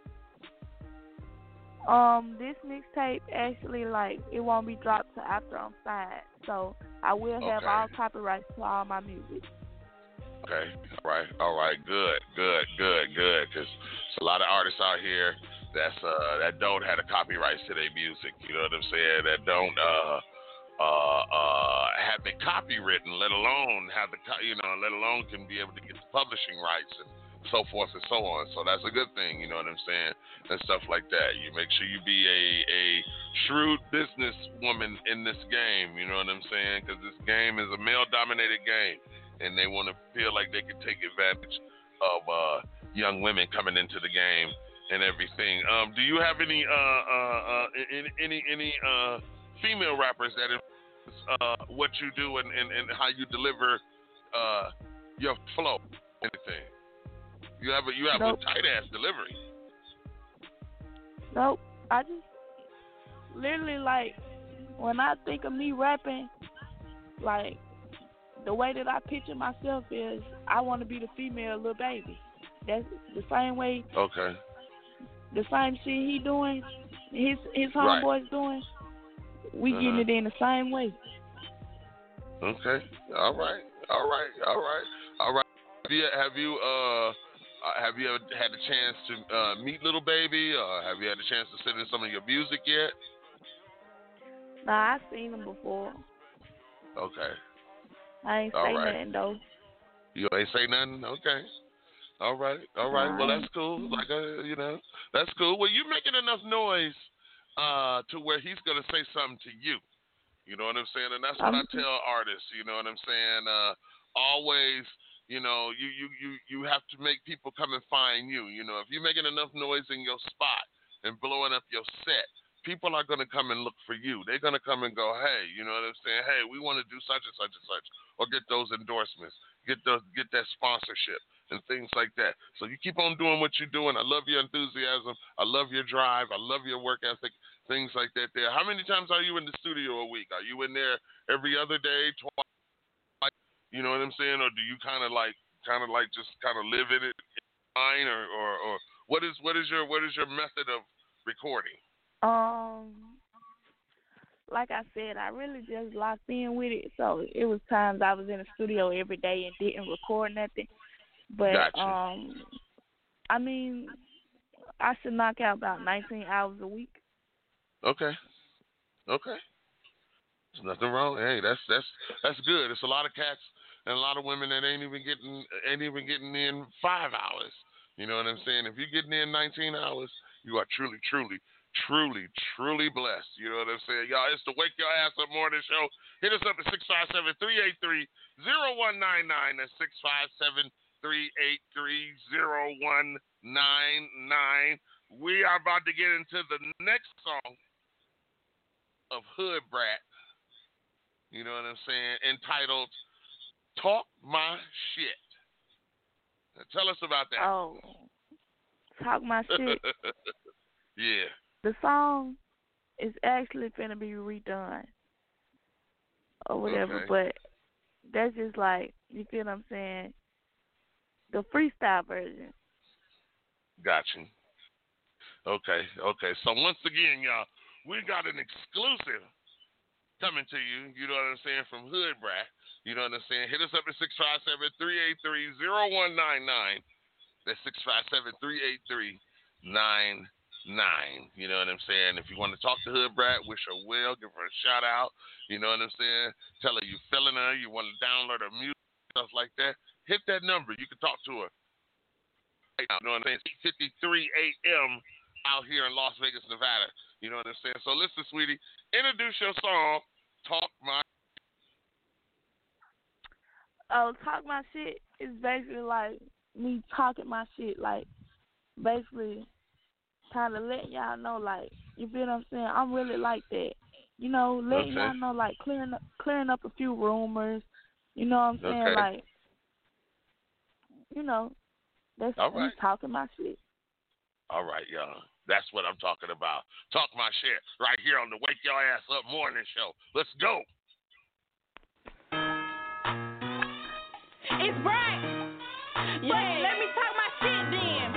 Um, this mixtape actually, like, it won't be dropped till after I'm signed. So I will have Okay. all copyrights to all my music. Okay, all right, all right, good, good, good, good. Because there's a lot of artists out here that's uh that don't have the copyrights to their music. You know what I'm saying? That don't uh uh uh have the copy written, let alone have the co- you know, let alone can be able to get the publishing rights and so forth and so on. So that's a good thing. You know what I'm saying? And stuff like that. You make sure you be a a shrewd businesswoman in this game. You know what I'm saying? Because this game is a male-dominated game. And they want to feel like they can take advantage of uh, young women coming into the game and everything. Um, do you have any uh, uh, uh, any any, any uh, female rappers that influence uh, what you do and, and, and how you deliver uh, your flow? Anything? You have a you have Nope. a tight ass delivery. Nope. I just literally, like, when I think of me rapping, like, the way that I picture myself is I want to be the female Lil Baby. That's the same way, Okay. the same shit he doing, his his Right. homeboys doing. We Uh-huh. getting it in the same way. Okay. All right. All right. All right. All right. Have you have you uh uh, have you ever had a chance to uh, meet Lil Baby, or have you had a chance to sit in some of your music yet? Nah, I seen him before. Okay. I ain't All say right. nothing though. You ain't say nothing? Okay. All right. All right. Well, that's cool. Like, uh, you know, that's cool. Well, you're making enough noise uh, to where he's going to say something to you. You know what I'm saying? And that's what I Um, tell artists. You know what I'm saying? Uh, always, you know, you, you, you, you have to make people come and find you. You know, if you're making enough noise in your spot and blowing up your set, people are going to come and look for you. They're going to come and go, hey, you know what I'm saying? Hey, we want to do such and such and such, or get those endorsements, get those, get that sponsorship and things like that. So you keep on doing what you're doing. I love your enthusiasm. I love your drive. I love your work ethic, things like that there. How many times are you in the studio a week? Are you in there every other day, twice? You know what I'm saying? Or do you kind of like, kind of like just kind of live in it, in or, or, or what is, what is your, what is your method of recording? Um, like I said, I really just locked in with it. So it was times I was in the studio every day and didn't record nothing. But Gotcha. um, I mean, I should knock out about nineteen hours a week. Okay. Okay. There's nothing wrong. Hey, that's that's that's good. It's a lot of cats and a lot of women that ain't even getting ain't even getting in five hours. You know what I'm saying? If you're getting in nineteen hours, you are truly, truly, truly, truly blessed. You know what I'm saying? Y'all, it's the Wake Your Ass Up Morning Show. Hit us up at six five seven, three eight three, zero one nine nine. That's six five seven, three eight three, zero one nine nine. We are about to get into the next song of Hood Brat. You know what I'm saying? Entitled Talk My Shit. Now tell us about that. Oh, talk my shit. Yeah. The song is actually finna be redone or whatever, Okay. but that's just like, you feel what I'm saying? The freestyle version. Gotcha. Okay, okay. So once again, y'all, we got an exclusive coming to you, you know what I'm saying, from Hood Brat. You know what I'm saying? Hit us up at six five seven, three eight three, zero one nine nine. That's six five seven, three eight three, nine nine. You know what I'm saying? If you want to talk to Hood Brat, wish her well, give her a shout out. You know what I'm saying? Tell her you feeling her, you want to download her music, stuff like that. Hit that number. You can talk to her. You know what I'm saying? eight fifty-three a.m. out here in Las Vegas, Nevada. You know what I'm saying? So listen, sweetie, introduce your song, Talk My Oh, talk my shit is basically like me talking my shit, like basically kind of letting y'all know, like, you feel what I'm saying? I'm really like that, you know, letting Okay. y'all know, like clearing up, clearing up a few rumors, you know what I'm saying? Okay. Like, you know, that's All me right. talking my shit. All right, y'all. That's what I'm talking about. Talk my shit right here on the Wake Your Ass Up Morning Show. Let's go. It's bright. Yeah. Fuck it, let me talk my shit then.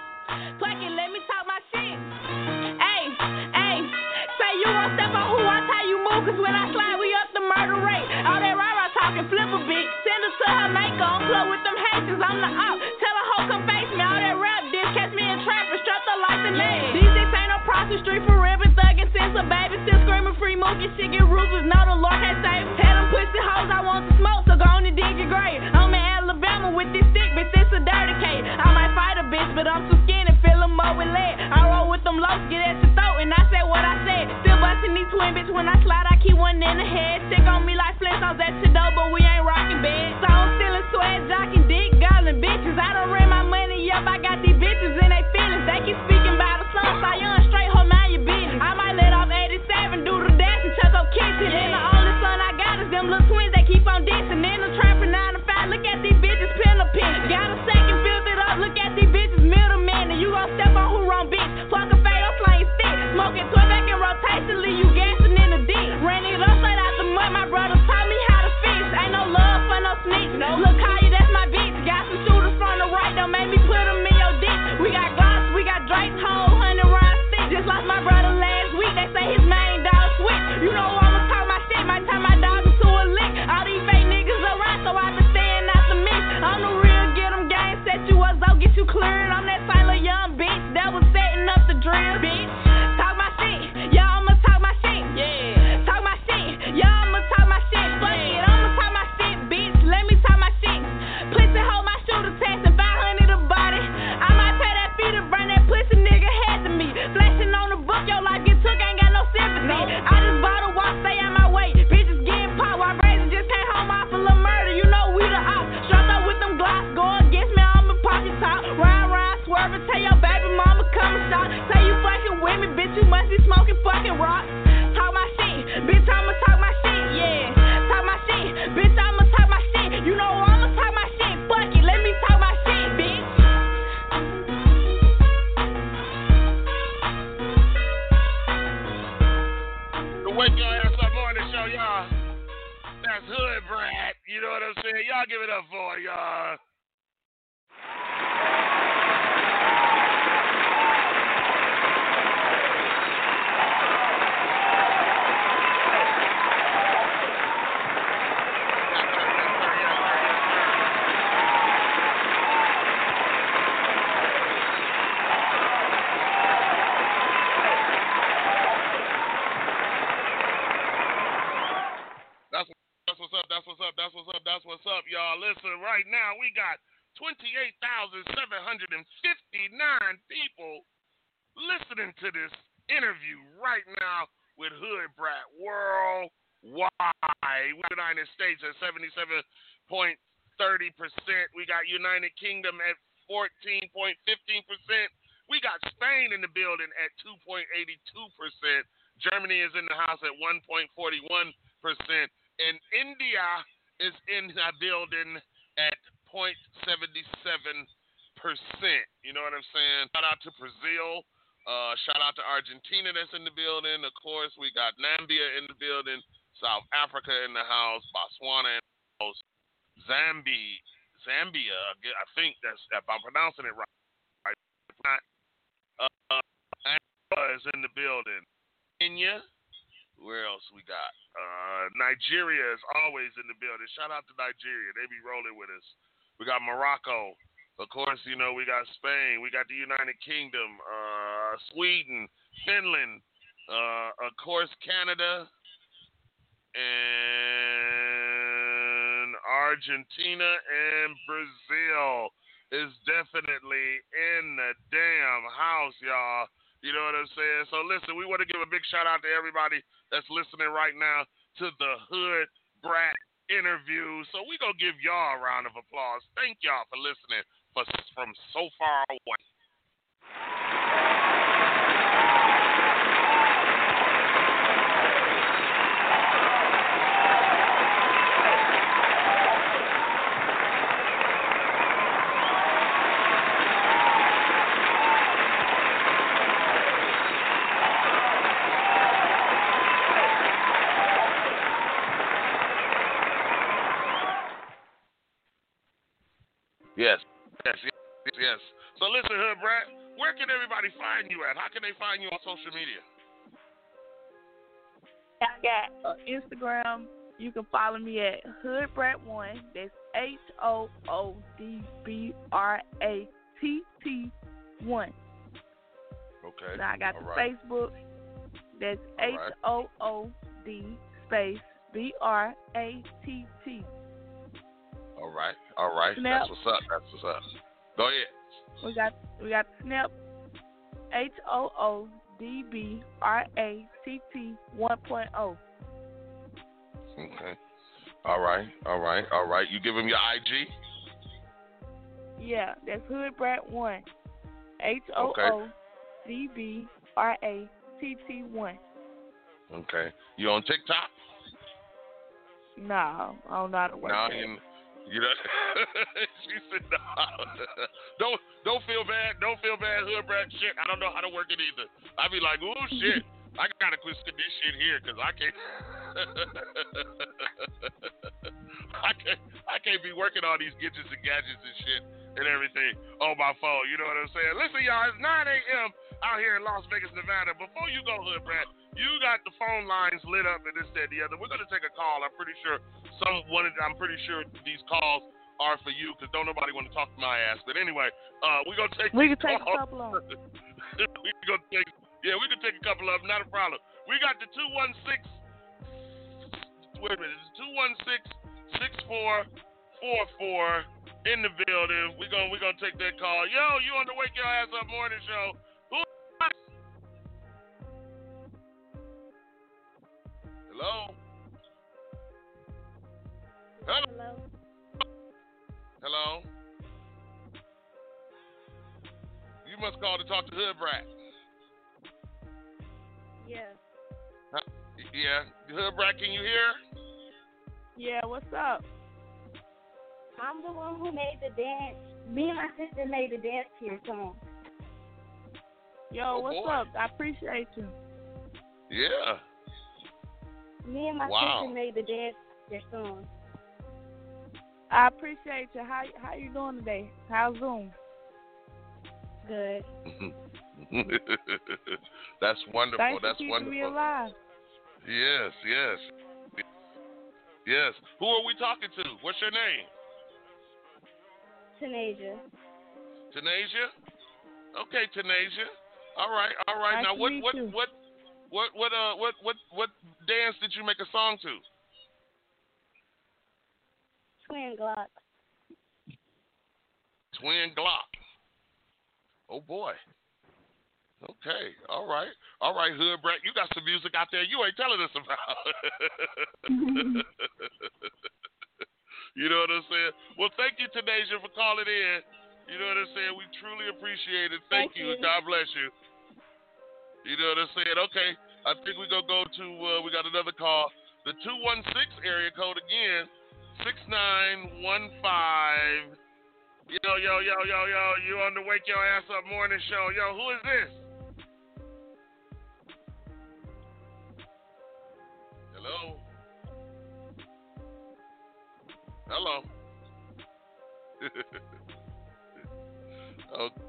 Fuck it, let me talk my shit. Hey, hey, say you won't step on who I tell you move, cause when I slide, we up the murder rate. All that rah-rah talking, flip a bit. Send her to her maker, on plug with them haters, I'm the op. Tell her hoe come face me, all that rap dish, catch me in traffic, struck her like the name. These dicks ain't no prostitute, street for ribbon, thuggin' since a baby, still screaming free mookie, shit get ruthless, know the Lord can't save. Tell them pussy hoes I want to smoke, so go on and dig your grave. I'm in Alabama with this stick, bitch, this a dirty cake. I might fight a bitch, but I'm too skinny, fill them up with lead. I roll with them lows, get at your throat, and I said what I said. Still bustin' these twin bitch when I slide, I keep one in the head. Stick on me like Flintstones at your door, but we ain't rockin' bed. So I'm stealing sweat, jockin' dick, gobbling bitches. I don't rent my money up, I got these bitches in they feelings. They keep speaking about the sun, so young straight, hold mind your business. I might let off eighty-seven, do the dash and chuck up kitchen. And the only son I got is them little twins, they keep on dissing. In the trap for nine to five, look at these bitches, pin a pin. Got a second, filled it up, look at these bitches, middleman. And you gon' step on who wrong bitch. Fuck a fade, I'm slaying stick. Smoking twelve back in rotation, leave you gassing in the dick. Ran it up straight out the mud, my brother taught me how to fix. Ain't no love for no sneaks. No. Look, Kaya, that's my bitch. Got some shooters from the right, don't make me put them in your dick. We got Glocks, we got Drake's whole hundred round stick. Just lost my brother last week, they say his main dog switch. You know I'ma talk my shit, might turn my dog into a lick. All these fake niggas around, so I been staying out the mix. I'm the real, get them game, set you up, so get you cleared. I'm that silent young bitch that was setting up the drill, bitch. Talk my shit, y'all I'ma talk my shit, yeah. Talk my shit, y'all I'ma talk my shit. Fuck it, I'ma talk my shit, bitch. Let me talk my shit. Pussy hold my shooter test and five hundred a body. I might pay that fee to burn that pussy nigga head to me. Flashing on the book, your life get took, ain't got no sympathy. I just bought a watch, stay out my way. Bitches getting popped, while Brazen just came home off a little murder. You know we the ops. Strapped up with them Glocks, go against me, I'ma pop your top. Round, round, swerving, tell your baby mama come and shot. Say you fucking with me, bitch, you must be smoking fucking rocks. Talk my shit, bitch, I'ma talk my shit, yeah. Talk my shit, bitch, I'ma talk my shit. You know I'ma talk my shit, fuck it, let me talk my shit, bitch. The Wake Your Ass Up Morning Show, y'all. That's Hood Brat. You know what I'm saying? Y'all give it up for y'all. That's that's what's up. That's what's up. That's what's up. That's what's up, y'all. Listen, right now we got twenty-eight thousand seven hundred fifty-nine people listening to this interview right now with Hood Brat worldwide. We United States at seventy-seven point three zero percent. We got United Kingdom at fourteen point one five percent. We got Spain in the building at two point eight two percent. Germany is in the house at one point four one percent. And India is in the building at zero point seven seven percent. You know what I'm saying? Shout out to Brazil. Uh, shout out to Argentina that's in the building. Of course, we got Nambia in the building. South Africa in the house. Botswana in the house. Zambia. Zambia. I think that's, if I'm pronouncing it right. If not, uh, Angola is in the building. Kenya. Where else we got? Uh, Nigeria is always in the building. Shout out to Nigeria. They be rolling with us. We got Morocco. Of course, you know, we got Spain. We got the United Kingdom, uh, Sweden, Finland, uh, of course, Canada, and Argentina and Brazil is definitely in the damn house, y'all. You know what I'm saying? So listen, we want to give a big shout out to everybody that's listening right now to the Hood Brat interview. So we gonna give y'all a round of applause. Thank y'all for listening for, from so far away. Yes, yes, yes, yes. So listen, Hood Brat, where can everybody find you at? How can they find you on social media? I got uh, Instagram. You can follow me at Hood Brat One. That's H O O D B R A T T One. Okay. Now I got All the right. Facebook. That's All H right. O O D space B R A T T. All right, all right. Snap. That's what's up. That's what's up. Go ahead. We got we got Snap. H O O D B R A T T one point oh. Okay. All right, all right, all right. You give him your I G? Yeah, that's Hood Brat One. H O O D B R A T T one. Okay. You on TikTok? No, I don't know how to work No, that. you, you know. She said no. don't don't feel bad. Don't feel bad, Hood Brat. Shit, I don't know how to work it either. I be like, ooh, shit. I gotta quit this shit here because I can't. I can't. I can't be working all these gadgets and gadgets and shit and everything on my phone. You know what I'm saying? Listen, y'all. It's nine a.m. out here in Las Vegas, Nevada. Before you go, Hood Brat, you got the phone lines lit up and this, that, and the other. We're gonna take a call. I'm pretty sure some one. I'm pretty sure these calls are for you because don't nobody want to talk to my ass. But anyway, uh, we're gonna take. We can take calls. a couple of them. we gonna take. Yeah, we can take a couple of them. Not a problem. We got the two one six. Wait a minute. It's two one six six four four four in the building. We gonna we gonna take that call. Yo, you on the Wake Your Ass Up morning show? Who? Hello. Hello. Hello. You must call to talk to Hood Brat. Yeah. Huh? Yeah. Hood Brat, can you hear? Yeah, what's up? I'm the one who made the dance. Me and my sister made the dance to your song. Yo, Oh, what's boy. up? I appreciate you. Yeah. Me and my Wow. sister made the dance to your song. I appreciate you. How how you doing today? How's Zoom? Good. That's wonderful. Thanks That's for keeping wonderful. me alive. Yes, yes. Yes. Who are we talking to? What's your name? Tanasia. Tanasia? Okay, Tanasia. All right, all right. Nice now to what meet what, you. what what what uh what what what dance did you make a song to? Twin Glock. Twin Glock. Oh boy. Okay. All right. All right, Hood Brat. You got some music out there you ain't telling us about. You know what I'm saying? Well, thank you, Tanasia, for calling in. You know what I'm saying? We truly appreciate it. Thank, Thank you. you. God bless you. You know what I'm saying? Okay. I think we're going to go to, uh, we got another call. The two one six area code again, six nine one five. Yo, yo, yo, yo, yo. You on the Wake Your Ass Up morning show. Yo, who is this? Hello? Hello? oh,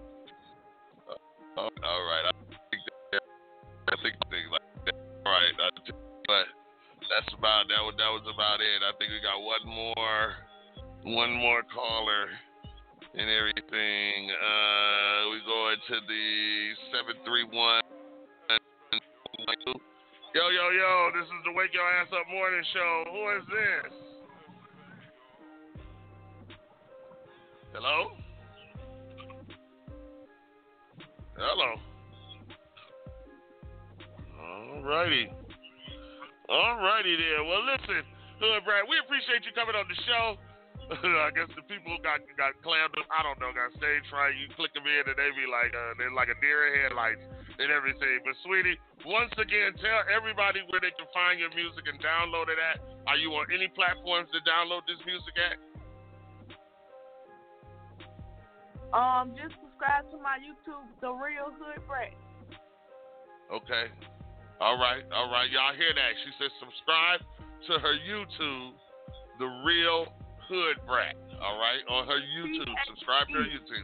oh, all right. I think that, I think things like that. All right. I, but that's about that was that was about it. I think we got one more, one more caller and everything. Uh, we go into the seven three one. Yo, yo, yo! This is the Wake Your Ass Up Morning Show. Who is this? Hello? Hello. Alrighty. Alrighty there. Well, listen, Hood Brad, we appreciate you coming on the show. I guess the people got got clammed up. I don't know, got stage fright. You click them in and they be like, uh, they're like a deer in headlights and everything. But sweetie, once again, tell everybody where they can find your music and download it at. Are you on any platforms to download this music at? Um, just subscribe to my YouTube, The Real Hood Brat. Okay. All right, all right. Y'all hear that? She said subscribe to her YouTube, The Real Hood Brat. All right, on her YouTube. Subscribe to her YouTube.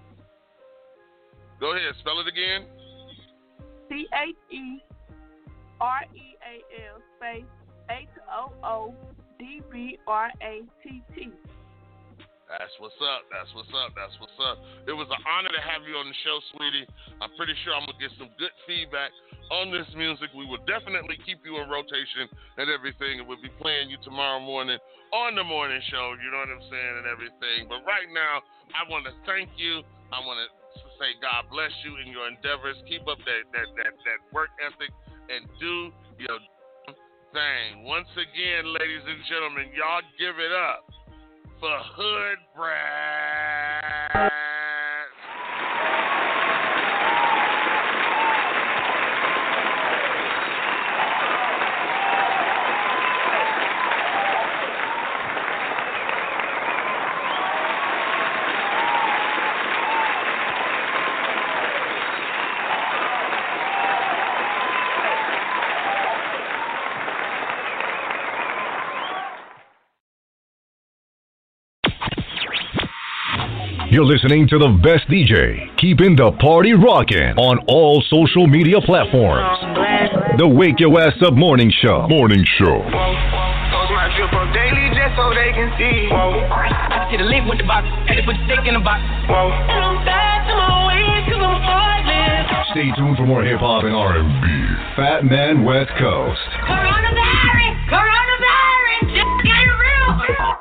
Go ahead, spell it again. C H E R E A L space H O O D B R A T T. That's what's up. That's what's up. That's what's up. It was an honor to have you on the show, sweetie. I'm pretty sure I'm going to get some good feedback on this music. We will definitely keep you in rotation and everything. And we'll be playing you tomorrow morning on the morning show. You know what I'm saying? And everything. But right now, I want to thank you. I want to say God bless you in your endeavors. Keep up that, that, that, that work ethic and do your thing. Once again, ladies and gentlemen, y'all give it up for Hood Brat. You're listening to the best D J, keeping the party rocking on all social media platforms. The Wake Your Ass Up Morning Show. Morning Show. Post my drip up daily just so they can see. I see the link with the box, and they put the stick in the box. And I'm back to my ways cause I'm heartless. Stay tuned for more hip hop and R and B. Fat Man West Coast. Coronavirus! Coronavirus! Just get it real!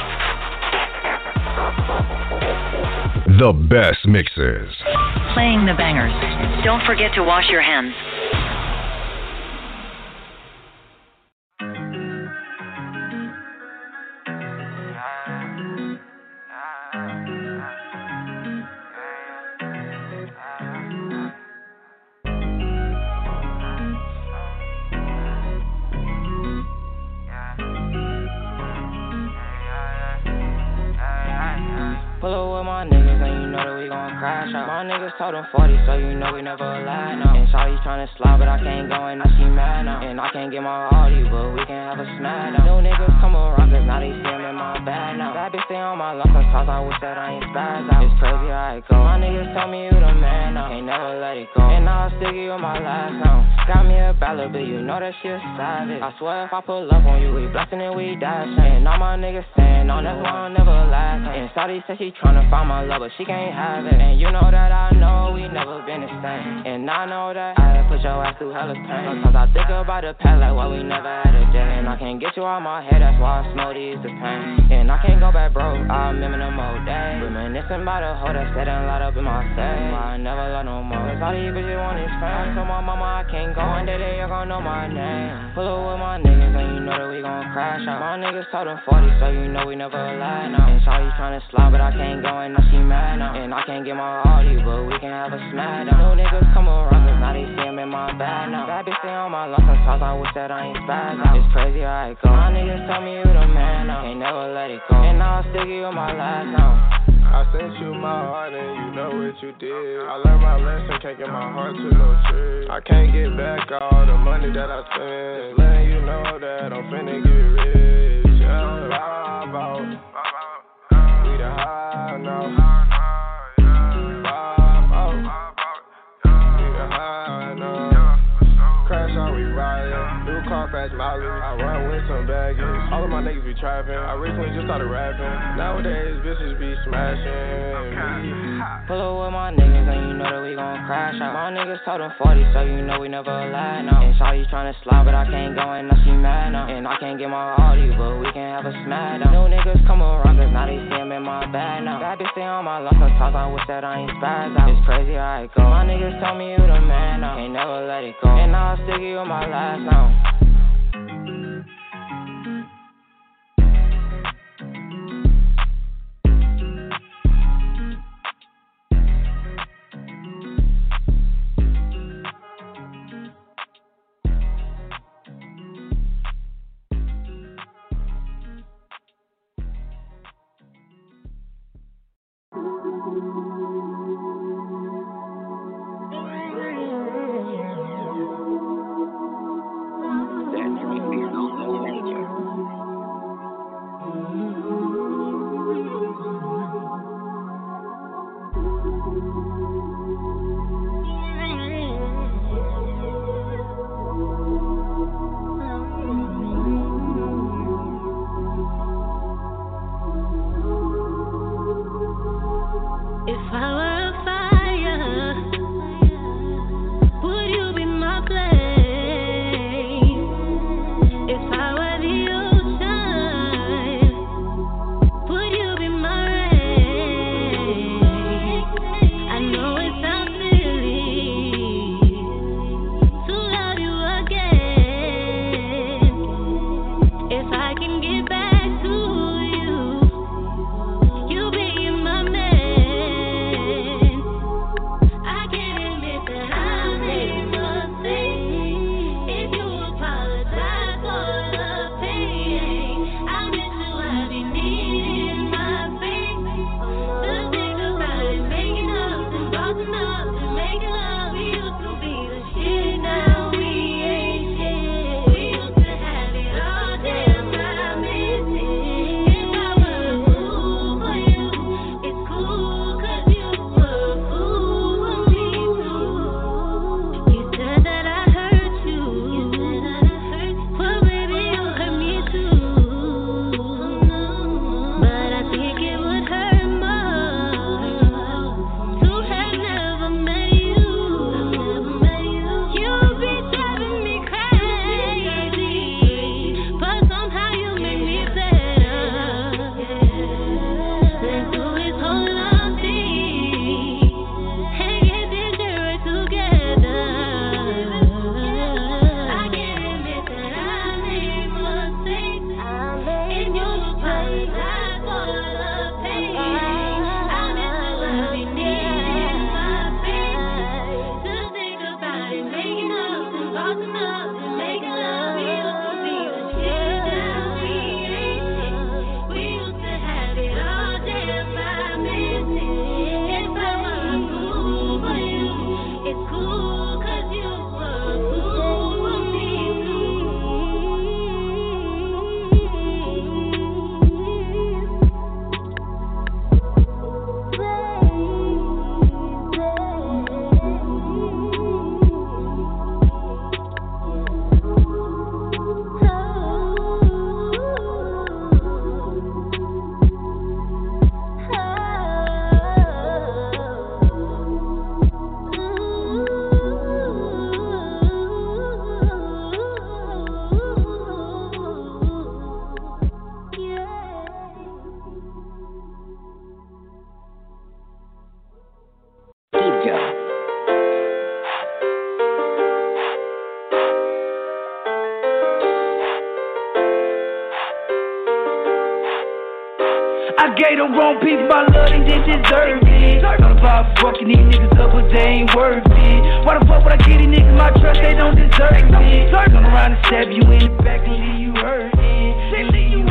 The best mixes. Playing the bangers. Don't forget to wash your hands. Pull up with my niggas and you know that we gon' crash out. My niggas told them forty, so you know we never lie now. And Shawty tryna slide, but I can't go and now she mad now. And I can't get my Audi, but we can have a smash now. New niggas come around, cause now they see him in my bag now. That bitch stay on my luck, cause I wish that I ain't spaz out. It's crazy how it go. My niggas tell me you the man now, can't never let it go. And now I still give you my last sound. Got me a ballad, but you know that shit savage. I swear if I pull up on you, we blessing and we dashing. And all my niggas saying, no, that's why I'm never last. And Shawty said she tryna find my love, but she can't have it. And you know that I know we never been the same. And I know that I had put your ass through hella pain. Cause I think about the past like why we never had a day. And I can't get you out my head, that's why I smoke these the pain. And I can't go back broke, I remember them old days. Reminiscing about a hoe that sat and light up in my face. Why I never love no more, cause all these bitches want is fame. I told my mama I can't go, one day they gon' know my name. Pull up with my niggas and you know that we gon' crash out. My niggas told them forty, so you know we never lie now. And Shawty tryna slide, but I can't go and now she mad now. And I can't get my Audi, but we can have a smash down. New niggas come around, cause now they see him in my bag now. That bitch stay on my luck, cause I wish that I ain't spaz out. It's crazy how it go. My niggas tell me you the man now, can't never let it go. And now I still give you my last now. I sent you my heart and you know what you did. I learned my lesson, can't get my heart to no trick. I can't get back all the money that I spent. Just letting you know that I'm finna get rich. Yeah, vibe out. We the high now. Vibe out. We the high now. Crash out, we riding. New car crash, rapping. I recently just started rapping. Nowadays, bitches be smashing me. Pull up with my niggas and you know that we gon' crash out. My niggas told them forty, so you know we never lie now. And Shawty tryna slide, but I can't go and now she mad now. And I can't get my Audi, but we can have a smack down. New niggas come around, cause now they see him in my bag now. That bitch stay on my luck, sometimes I wish that I ain't spaz out. It's crazy how it go. My niggas tell me you the man now, ain't never let it go. And now I stick you with my last now. I gave them wrong people my love, they didn't deserve it. Talking about fucking these niggas up, but they ain't worth it. Why the fuck would I give these niggas my trust, they don't deserve it. Turn around and stab you in the back and leave you hurting. They leave you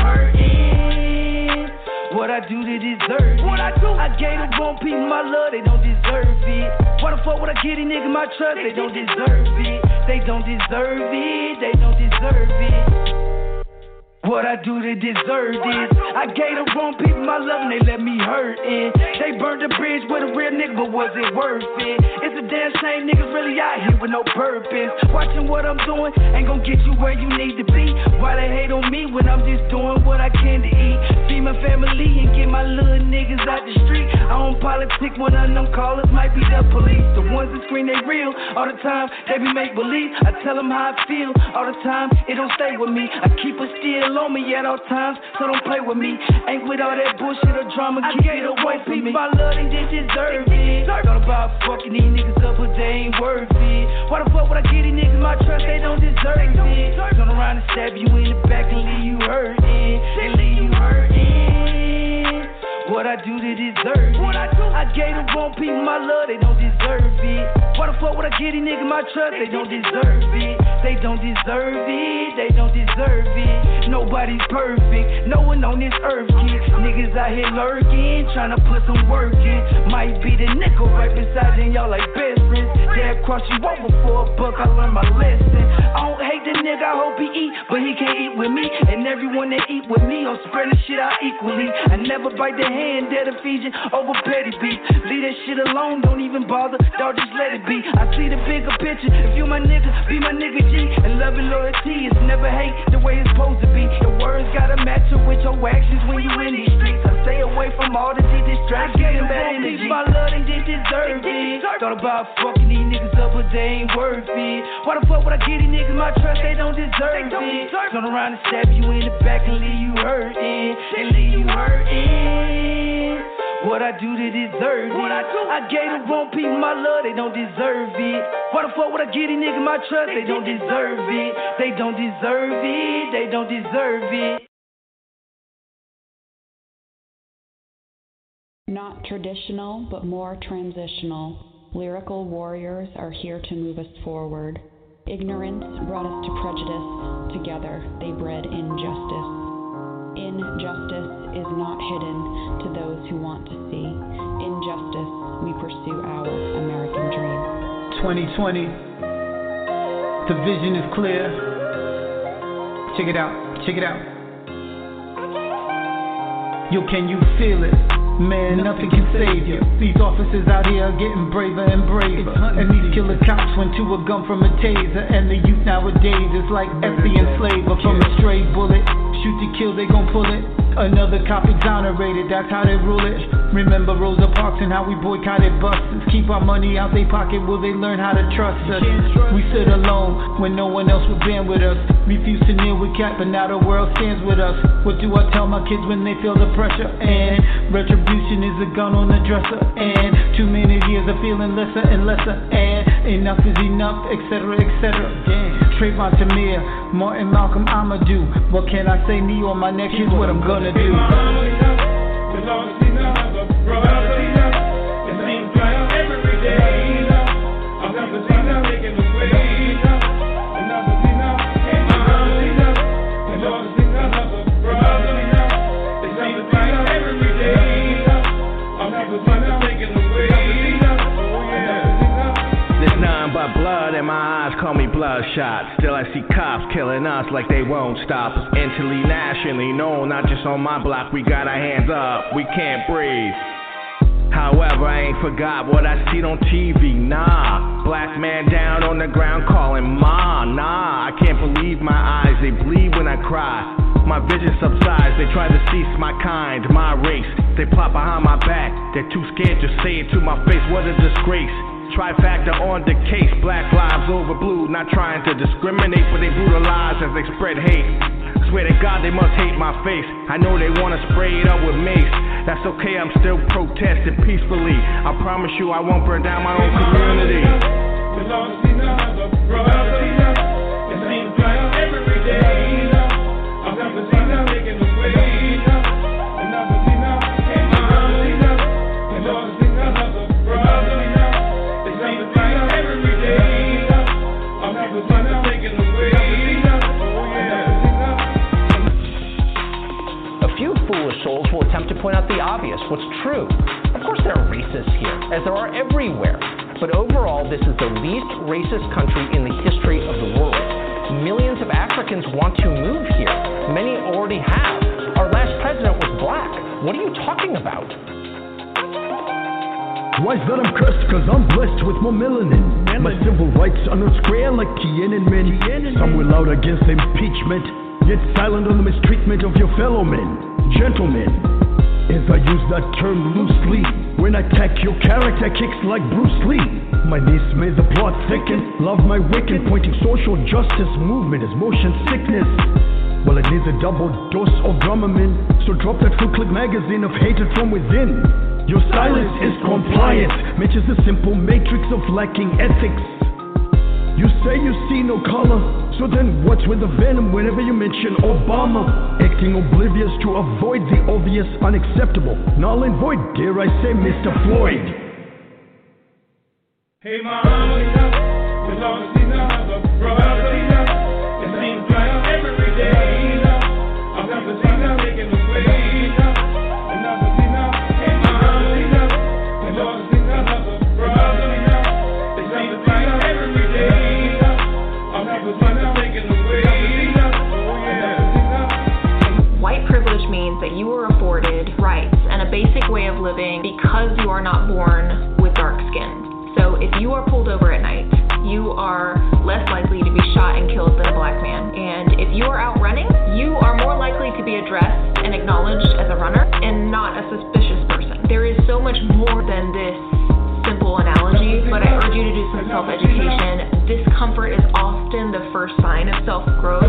hurting. What I do to deserve it? What I do? I gave them wrong people my love, they don't deserve it. Why the fuck would I give these niggas my trust, they don't deserve it. They don't deserve it, they don't deserve it. What I do to deserve this? I gave the wrong people my love and they let me hurt it. They burned the bridge with a real nigga, but was it worth it? It's a damn shame niggas really out here with no purpose. Watching what I'm doing ain't gon' get you where you need to be. Why they hate on me when I'm just doing what I can to eat? Feed my family and get my little niggas out the street. I don't politic when none of them callers might be the police. The ones that scream they real all the time, they be make believe. I tell them how I feel all the time, it don't stay with me. I keep a still on me at all times, so don't play with me. Ain't with all that bullshit or drama, keep it away from me. My love, they just deserve it. Thought about fucking these niggas up, but they ain't worth it. Why the fuck would I give these niggas my trust? They don't deserve it. Turn around and stab you in the back and leave you hurting. They leave you hurting. What I do to deserve it? I gave the wrong people my love, they don't deserve it. Why the fuck would I give these niggas my trust? They don't deserve it. They don't deserve it. They don't deserve it. Nobody's perfect. No one on this earth can. Niggas out here lurking, trying to put some work in. Might be the nickel right beside you, y'all like best friends. Dad cross you over for a buck, I learned my lesson. I don't hate the nigga, I hope he eat, but he can't eat with me. And everyone that eat with me, I'll spread the shit out equally. I never bite the hand that'll feed you over petty beef. Leave that shit alone, don't even bother, dog, just let it be. I see the bigger picture. If you my nigga, be my nigga G. And love and loyalty is never hate the way it's supposed to be. Your words gotta match up with your actions when you in these streets. I stay away from all the distractions and bad energy. My love, they just deserve it. Thought about fucking these niggas up, but they ain't worth it. Why the fuck would I give these niggas my trust? They don't deserve it. Turn around and stab you in the back and leave you hurting. They leave you hurting. What I do to deserve it? I gave the wrong people my love, they don't deserve it. Why the fuck would I give these niggas my trust? They don't deserve it. They don't deserve it. They don't deserve it. Not traditional, but more transitional. Lyrical warriors are here to move us forward. Ignorance brought us to prejudice. Together, they bred injustice. Injustice is not hidden to those who want to see. Injustice, we pursue our American dream. twenty twenty, the vision is clear. Check it out, check it out. Yo, can you feel it? Man, nothing can save you. These officers out here are getting braver and braver. And these killer cops went to a gun from a taser. And the youth nowadays is like F B and slaver. From a stray bullet, shoot to kill, they gon' pull it. Another cop exonerated, that's how they rule it. Remember Rosa Parks and how we boycotted buses. Keep our money out their pocket, will they learn how to trust us? We stood alone when no one else would band with us. Refused to kneel with Cat, but now the world stands with us. What do I tell my kids when they feel the pressure? And retribution is a gun on the dresser. And too many years of feeling lesser and lesser. And enough is enough, et cetera, et cetera. Damn. Trayvon Tamir, Martin Malcolm Amadou. What can I say? Me on my neck, here's what I'm gonna do. Blood in my eyes call me bloodshot. Still I see cops killing us like they won't stop us. Internally, nationally, no, not just on my block. We got our hands up, we can't breathe. However, I ain't forgot what I seen on T V, nah. Black man down on the ground calling ma, nah. I can't believe my eyes, they bleed when I cry. My vision subsides, they try to cease my kind, my race. They plot behind my back, they're too scared to say it to my face, what a disgrace. Trifactor on the case, black lives over blue. Not trying to discriminate, but they brutalize as they spread hate. Swear to God they must hate my face. I know they wanna spray it up with mace. That's okay, I'm still protesting peacefully. I promise you I won't burn down my own community. We lost enough of brother. It seems like every day. I've never seen them making the way. Enough is enough, and enough is enough. We lost enough of brother. A few foolish souls will attempt to point out the obvious, what's true. Of course there are racists here, as there are everywhere. But overall, this is the least racist country in the history of the world. Millions of Africans want to move here. Many already have. Our last president was black. What are you talking about? Why is that I'm cursed? Cause I'm blessed with more melanin. My civil rights are not square like Tiananmen. Some will out against impeachment, yet silent on the mistreatment of your fellow men. Gentlemen, as I use that term loosely, when I attack your character, kicks like Bruce Lee. My niece made the plot thicken, love my wicked, pointing social justice movement as motion sickness. Well, it needs a double dose of Drummerman, so drop that full click magazine of hatred from within. Your silence is compliance, matches the simple matrix of lacking ethics. You say you see no color, so then what's with the venom whenever you mention Obama? Acting oblivious to avoid the obvious unacceptable. Null and void, dare I say, Mister Floyd. Hey, mama, we long to see another brother. It seems like every day I'm never seen her making a way. Another Zena, hey, mama, we long to see another brother. It seems like every day I'm never seen her making a way. White privilege means that you are afforded rights and a basic way of living because you are not born with dark skin. So if you are pulled over at night, you are less likely to be shot and killed than a black man. And if you are out running, you are more likely to be addressed and acknowledged as a runner and not a suspicious person. There is so much more than this simple analogy, but I urge you to do some self-education. Discomfort is often the first sign of self-growth.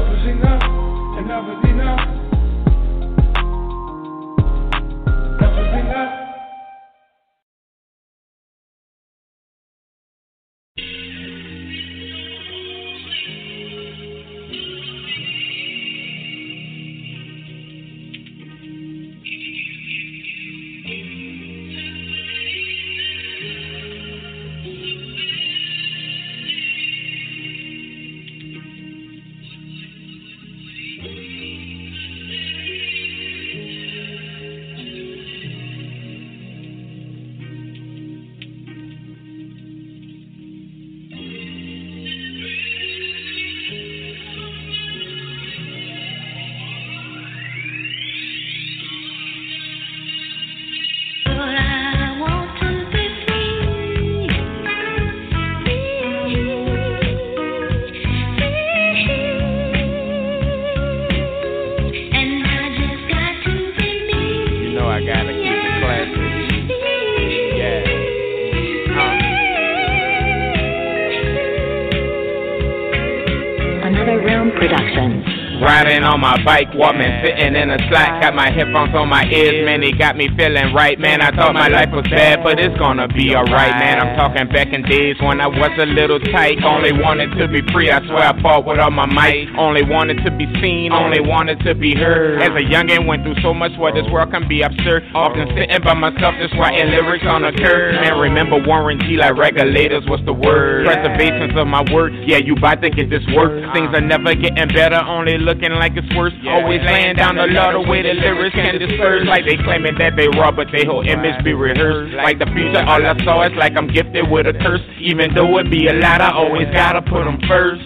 Riding on my bike, woman sitting in a slack, got my headphones on my ears, man, it got me feeling right, man. I thought my life was bad, but it's gonna be alright, man. I'm talking back in days when I was a little tight, only wanted to be free. I swear I fought with all my might, only wanted to be seen, only wanted to be heard. As a youngin', went through so much where this world can be absurd, often sitting by myself just writing lyrics on a curve. Man, remember Warren G like regulators, what's the word? Preservations of my word, yeah, you bout to get this work. Things are never getting better, only looking like it's worse. Always laying down the law the way the lyrics can disperse. Like they claiming that they raw, but they whole image be rehearsed. Like the future, all I saw is like I'm gifted with a curse. Even though it be a lot, I always gotta put them first.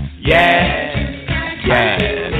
Yeah, yeah.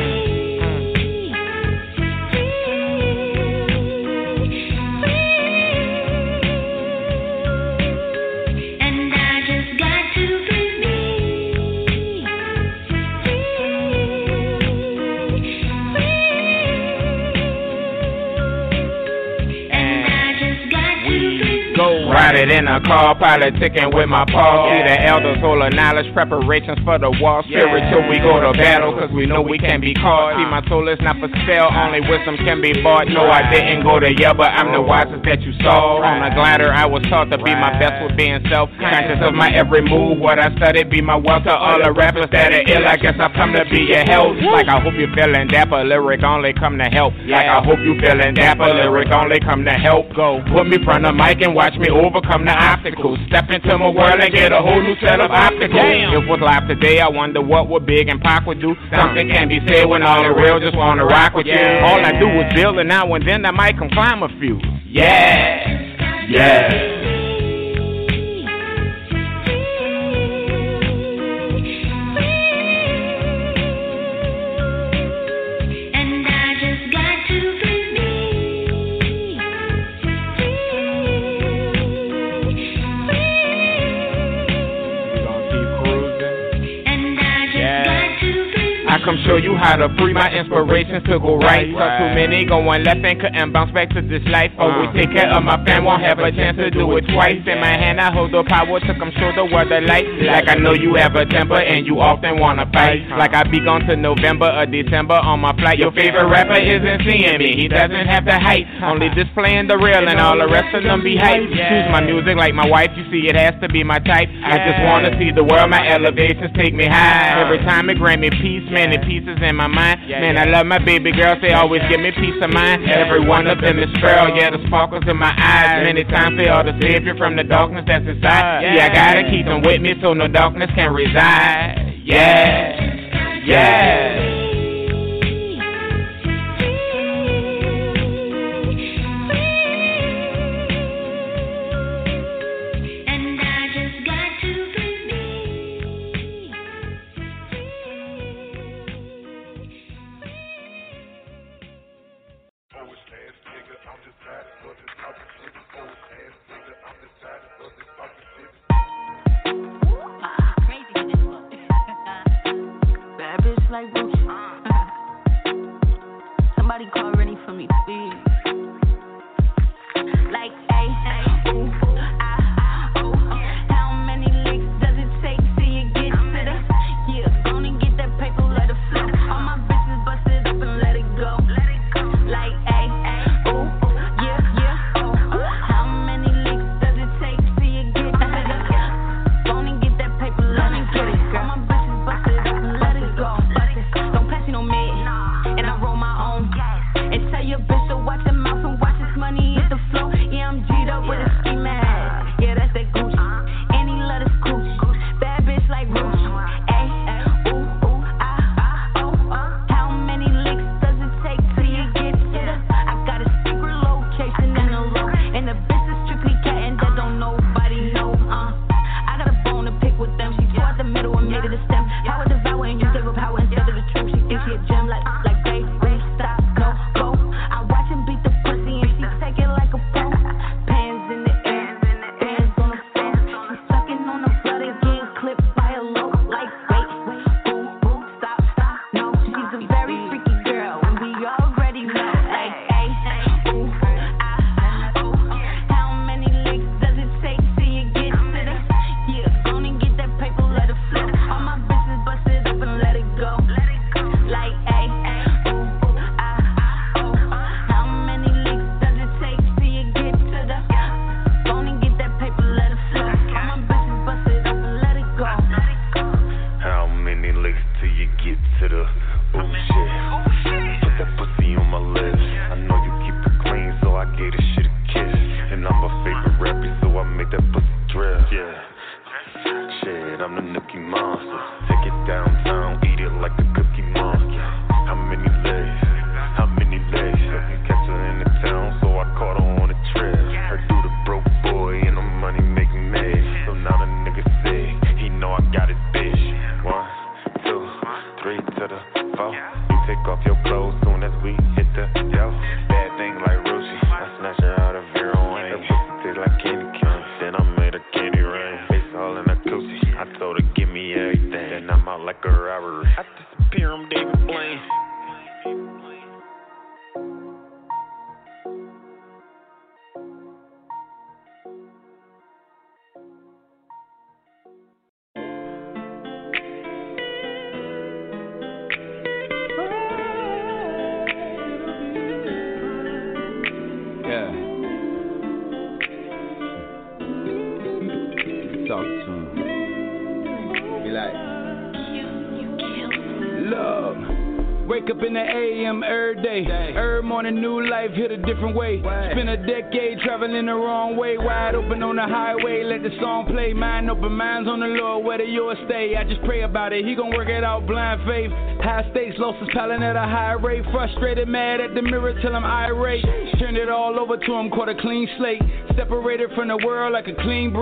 Riding in a car, politicking with my paw. See the elders full of knowledge, preparations for the war. Spiritual, we go to battle, cause we know we can be caught. See, my soul is not for sale, only wisdom can be bought. No, I didn't go to Yale, but I'm the wisest that you saw. On a glider, I was taught to be my best with being self. Conscious of my every move, what I studied, be my wealth to all the rappers that are ill. I guess I've come to be your help. Like I hope you're feeling dapper, lyric only come to help. Like I hope you feeling dapper, lyric only come to help. Go, put me front of mic and watch me overcome the obstacles. Step into my world and get a whole new set of obstacles. Damn. If it was live today, I wonder what would Big and Pac would do. Something can be said when all the real just wanna rock with you. All I do is build, and now and then I might come climb a few. Yeah, yeah. And come show you how to free my inspirations to go right. So too many going left and couldn't bounce back to this life. Always take care of my fam, won't have a chance to do it twice. In my hand I hold the power to come show the world the light. Like I know you have a temper and you often wanna fight. Like I be gone to November or December on my flight. Your favorite rapper isn't seeing me, he doesn't have the height. Only displaying the real and all the rest of them be hype. Choose my music like my wife, you see it has to be my type. I just wanna see the world, my elevations take me high. Every time it grant me peace, man, it pieces in my mind. Man, I love my baby girls, they always give me peace of mind. Every one of them is feral, yeah, the sparkles in my eyes. Many times they are the savior from the darkness that's inside. Yeah, I gotta keep them with me so no darkness can reside. Yeah, yeah. Like somebody call ready for me, please. Like, hey, hey, ooh, ah, ooh. How many licks does it take till you get to the? Yeah, gonna get that paper, let it flow. All my bitches bust it up and let it go. Like, hey, hey, ooh, yeah, yeah, ooh. How many licks does it take till you get to the? Gonna get that paper, let it go. All my bitches bust it up and let it go. And I roll my own. And tell your bitch to watch her mouth and watch this money hit the flow. Yeah, I'm G'd up with a ski mask. Yeah, that's that Gucci. And he love this coochie. Bad bitch like Ruchi. Ay, ooh, ooh, ah, oh, uh. How many licks does it take till you get to the? I got a secret location in the low. And the bitch is strictly cattin' that don't nobody know. Uh, I got a bone to pick with them. She tore out the middle and made it a stem. Power devour and use her power instead of the truth. She thinks she a gem like like. Hit a different way. Spent a decade traveling the wrong way. Wide open on the highway, let the song play. Mind open, minds on the Lord, where the yours stay. I just pray about it, he gon' work it out, blind faith. High stakes, losses piling at a high rate. Frustrated, mad at the mirror till I'm irate. Turned it all over to him, caught a clean slate. Separated from the world like a clean break.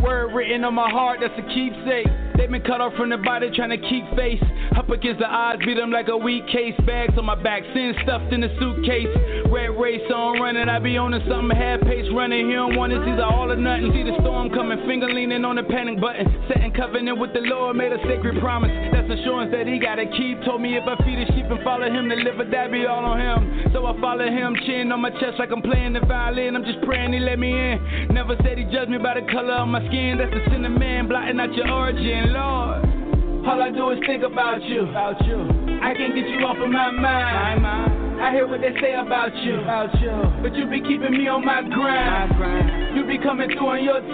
word written on my heart, that's a keepsake. They been cut off from the body trying to keep face. Up against the odds, beat them like a weak case. Bags on my back, sin stuffed in the suitcase. Red race on running, I be on something half pace running. He don't want it, either all or nothing. See the storm coming, finger leaning on the panic button. Setting covenant with the Lord, made a sacred promise. That's assurance that he gotta keep. Told me if I feed the sheep and follow him, to live or die be all on him. So I follow him, chin on my chest like I'm playing the violin. I'm just praying he let me in. Never said he judged me by the color of my skin. That's the sin of man, blotting out your origin. Lord, all I do is think about you. About you. I can't get you off of my mind. My mind. I hear what they say about you. About you. But you be keeping me on my grind. My grind. You be coming through on your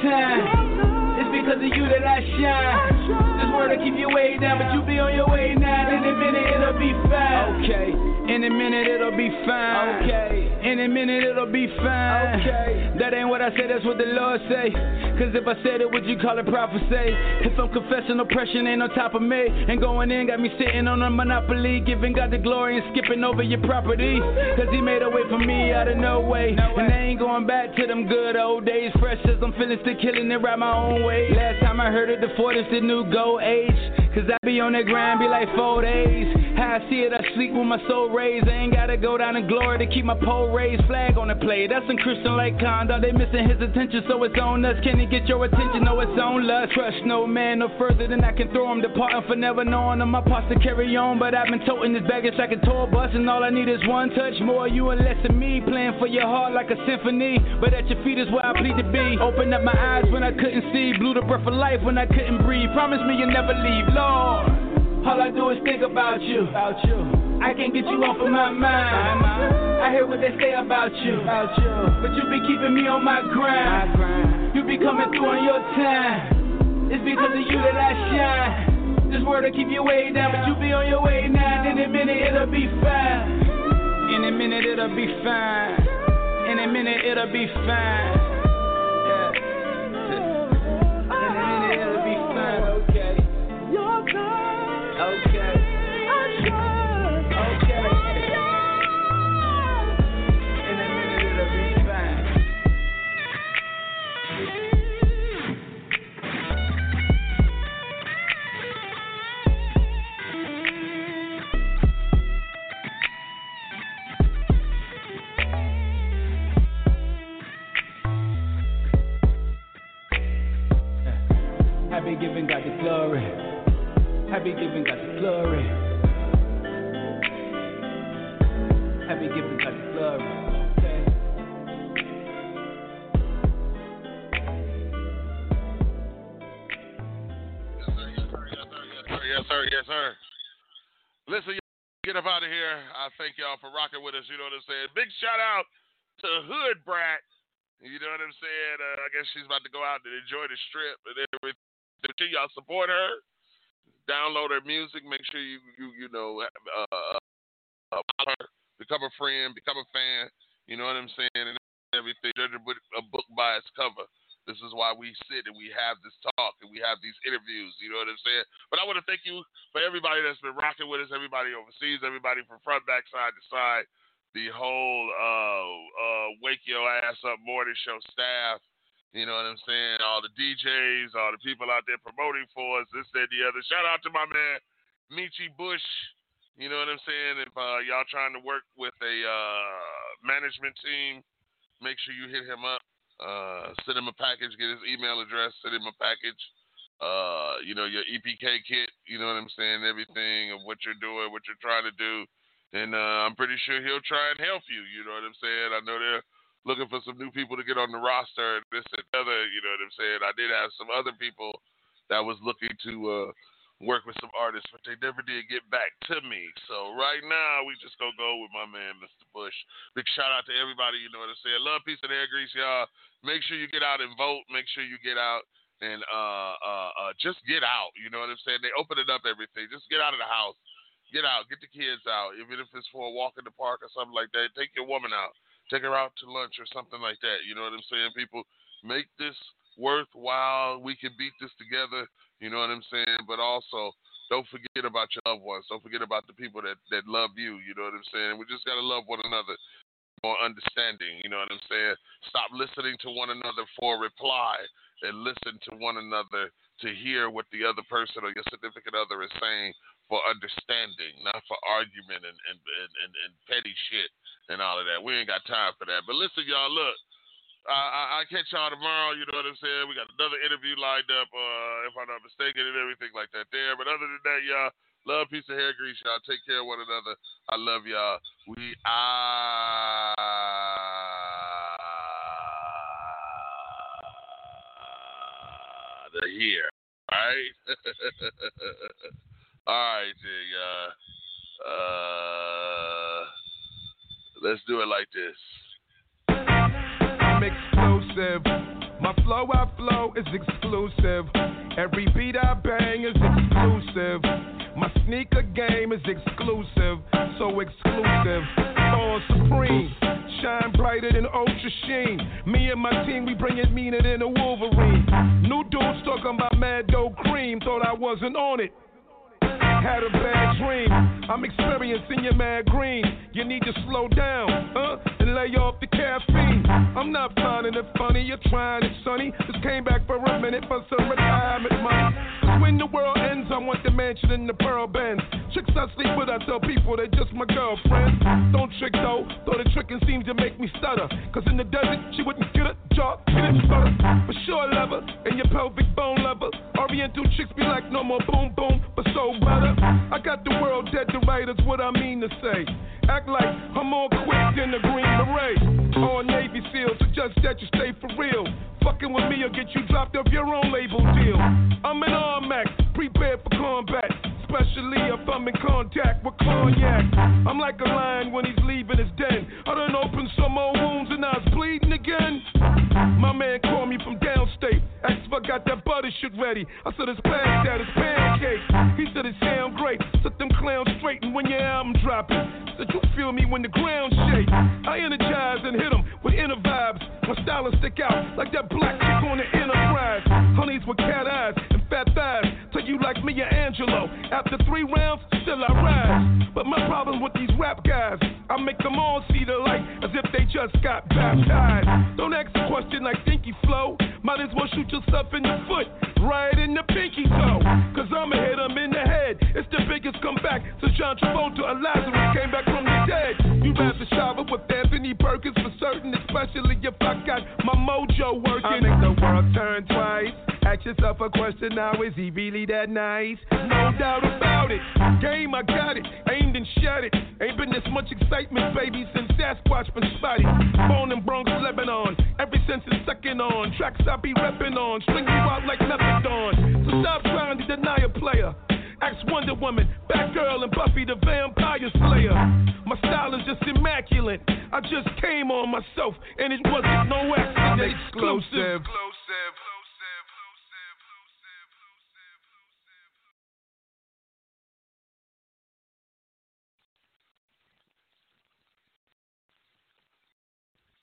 time. It's because of you that I shine. This word will keep you way down, but you be on your way now. In a minute it'll be fine. Okay. In a minute it'll be fine. Okay. In a minute it'll be fine. Okay. That ain't what I say, that's what the Lord say. Cause if I said it, would you call it prophecy? If I'm confessing, oppression ain't on top of me. And going in got me sitting on a monopoly, giving God the glory and skipping over your property. Cause he made a way for me out of no way. And I ain't going back to them good old days. Fresh as I'm feeling, still killing it right my own way. Last time I heard it, the Ford is the new gold age. Cause I be on that grind, be like four days. How I see it, I sleep with my soul raised. I ain't gotta go down in glory to keep my pole raised. Flag on the play, that's some Christian-like conduct. They missing his attention, so it's on us. Can he get your attention? No, it's on lust. Trust no man no further than I can throw him. Departing for never knowing him. My parts to carry on, but I've been toting this baggage like a tour bus. And all I need is one touch, more you and less of me. Playing for your heart like a symphony, but at your feet is where I plead to be. Open up my eyes when I couldn't see. Blew the breath of life when I couldn't breathe. Promise me you'll never leave, Lord. All I do is think about you. About you. I can't get you off of my mind. I hear what they say about you. About you. But you be keeping me on my grind. My grind. You be coming through on your time. It's because of you that I shine. This word will keep you way down, but you be on your way now. In a minute it'll be fine. In a minute it'll be fine. In a minute it'll be fine. Yeah. In a minute it'll be fine. Okay. Your time. Okay. I trust. Okay. In a minute it'll be fine. Happy giving God the glory. Happy giving God the glory. Happy giving God the glory. Okay. Yes, sir. Yes, sir. Listen, y'all, get up out of here. I thank y'all for rocking with us. You know what I'm saying? Big shout out to Hood Brat. You know what I'm saying? Uh, I guess she's about to go out and enjoy the strip and everything. Y'all support her. Download her music. Make sure you you you know uh, uh, follow her. Become a friend. Become a fan. You know what I'm saying? And everything. Judge a book by its cover. This is why we sit and we have this talk and we have these interviews. You know what I'm saying? But I want to thank you for everybody that's been rocking with us. Everybody overseas. Everybody from front, back, side to side. The whole uh, uh, Wake Your Ass Up morning show staff. You know what I'm saying? All the D Js, all the people out there promoting for us, this, that, the other. Shout out to my man, Michi Bush. You know what I'm saying? If uh, y'all trying to work with a uh, management team, make sure you hit him up. Uh, send him a package, get his email address, send him a package. Uh, you know, your E P K kit, you know what I'm saying? Everything of what you're doing, what you're trying to do. And uh, I'm pretty sure he'll try and help you. You know what I'm saying? I know they're looking for some new people to get on the roster and this and other, you know what I'm saying? I did have some other people that was looking to uh, work with some artists, but they never did get back to me. So right now, we just gonna go with my man, Mister Bush. Big shout out to everybody, you know what I'm saying? Love, peace, and hair grease, y'all. Make sure you get out and vote. Make sure you get out and uh, uh, uh, just get out, you know what I'm saying? They open it up everything. Just get out of the house. Get out. Get the kids out. Even if it's for a walk in the park or something like that, take your woman out. Take her out to lunch or something like that. You know what I'm saying? People, make this worthwhile. We can beat this together. You know what I'm saying? But also, don't forget about your loved ones. Don't forget about the people that, that love you. You know what I'm saying? We just got to love one another. more understanding. You know what I'm saying? Stop listening to one another for a reply and listen to one another to hear what the other person or your significant other is saying for understanding, not for argument and, and, and, and, and petty shit and all of that. We ain't got time for that. But listen, y'all, look. I, I, I catch y'all tomorrow, you know what I'm saying? We got another interview lined up, uh, if I'm not mistaken, and everything like that there. But other than that, y'all, love, peace, and hair grease, y'all. Take care of one another. I love y'all. We are the here, all right? All right, then, y'all. Uh, let's do it like this. I'm explosive. My flow I flow is exclusive. Every beat I bang is exclusive. My sneaker game is exclusive. So exclusive. All supreme. Shine brighter than Ultra Sheen. Me and my team, we bring it meaner than a Wolverine. New dudes talking about Mad Dough Cream. Thought I wasn't on it. Had a bad dream. I'm experiencing your mad green. You need to slow down, huh? And lay off the caffeine. I'm not finding it funny. You're trying it, sonny. Just came back for a minute for some retirement money. Cause when the world ends, I want the mansion in the pearl bends. Chicks I sleep with, I tell people they're just my girlfriends. Don't trick though, though the tricking seems to make me stutter. Cause in the desert, she wouldn't get a job, get it stutter. For sure, lever, and your pelvic bone lever. Oriental chicks be like, no more boom boom, but so better. I got the world dead to right, that's what I mean to say. Act like I'm more quick than the Green Beret. All Navy SEAL, suggest that you stay for real. Fucking with me or get you dropped off your own label deal. I'm an R-Mac, prepared for combat. Especially if I'm in contact with cognac. I'm like a lion when he's leaving his den. I done opened some old wounds and I was bleeding again. My man called me from downstate. Asked if I got that butter shit ready. I said it's past that, it's pancake. He said it sound great. Set them clowns straight and when your album dropping. Said you feel me when the ground shake. I energize and hit them with inner vibes. My style will stick out like that black chick on the Enterprise. Honeys with cat eyes and fat thighs. Tell you like me and Angelo. After three rounds, still I rise. But my problem with these rap guys, I make them all see the light as if they just got baptized. Don't ask a question like Dinky Flow. Might as well shoot yourself in the foot, right in the pinky toe. Cause I'ma hit them in the head. It's the biggest comeback since John Travolta and Lazarus came back from the dead. You rather shower with Anthony Perkins for certain, especially if I got my mojo working. I make the world turn twice. Ask yourself a question now, is he really that nice? No doubt about it. Game, I got it. Aimed and shot it. Ain't been this much excitement, baby, since Sasquatch been spotted. Born in Bronx, Lebanon. Ever since it's second on. Tracks I be reppin' on. String you out like nothing dawn. So stop trying to deny a player. Ask Wonder Woman, Batgirl, and Buffy the Vampire Slayer. My style is just immaculate. I just came on myself, and it wasn't no accident. I'm exclusive.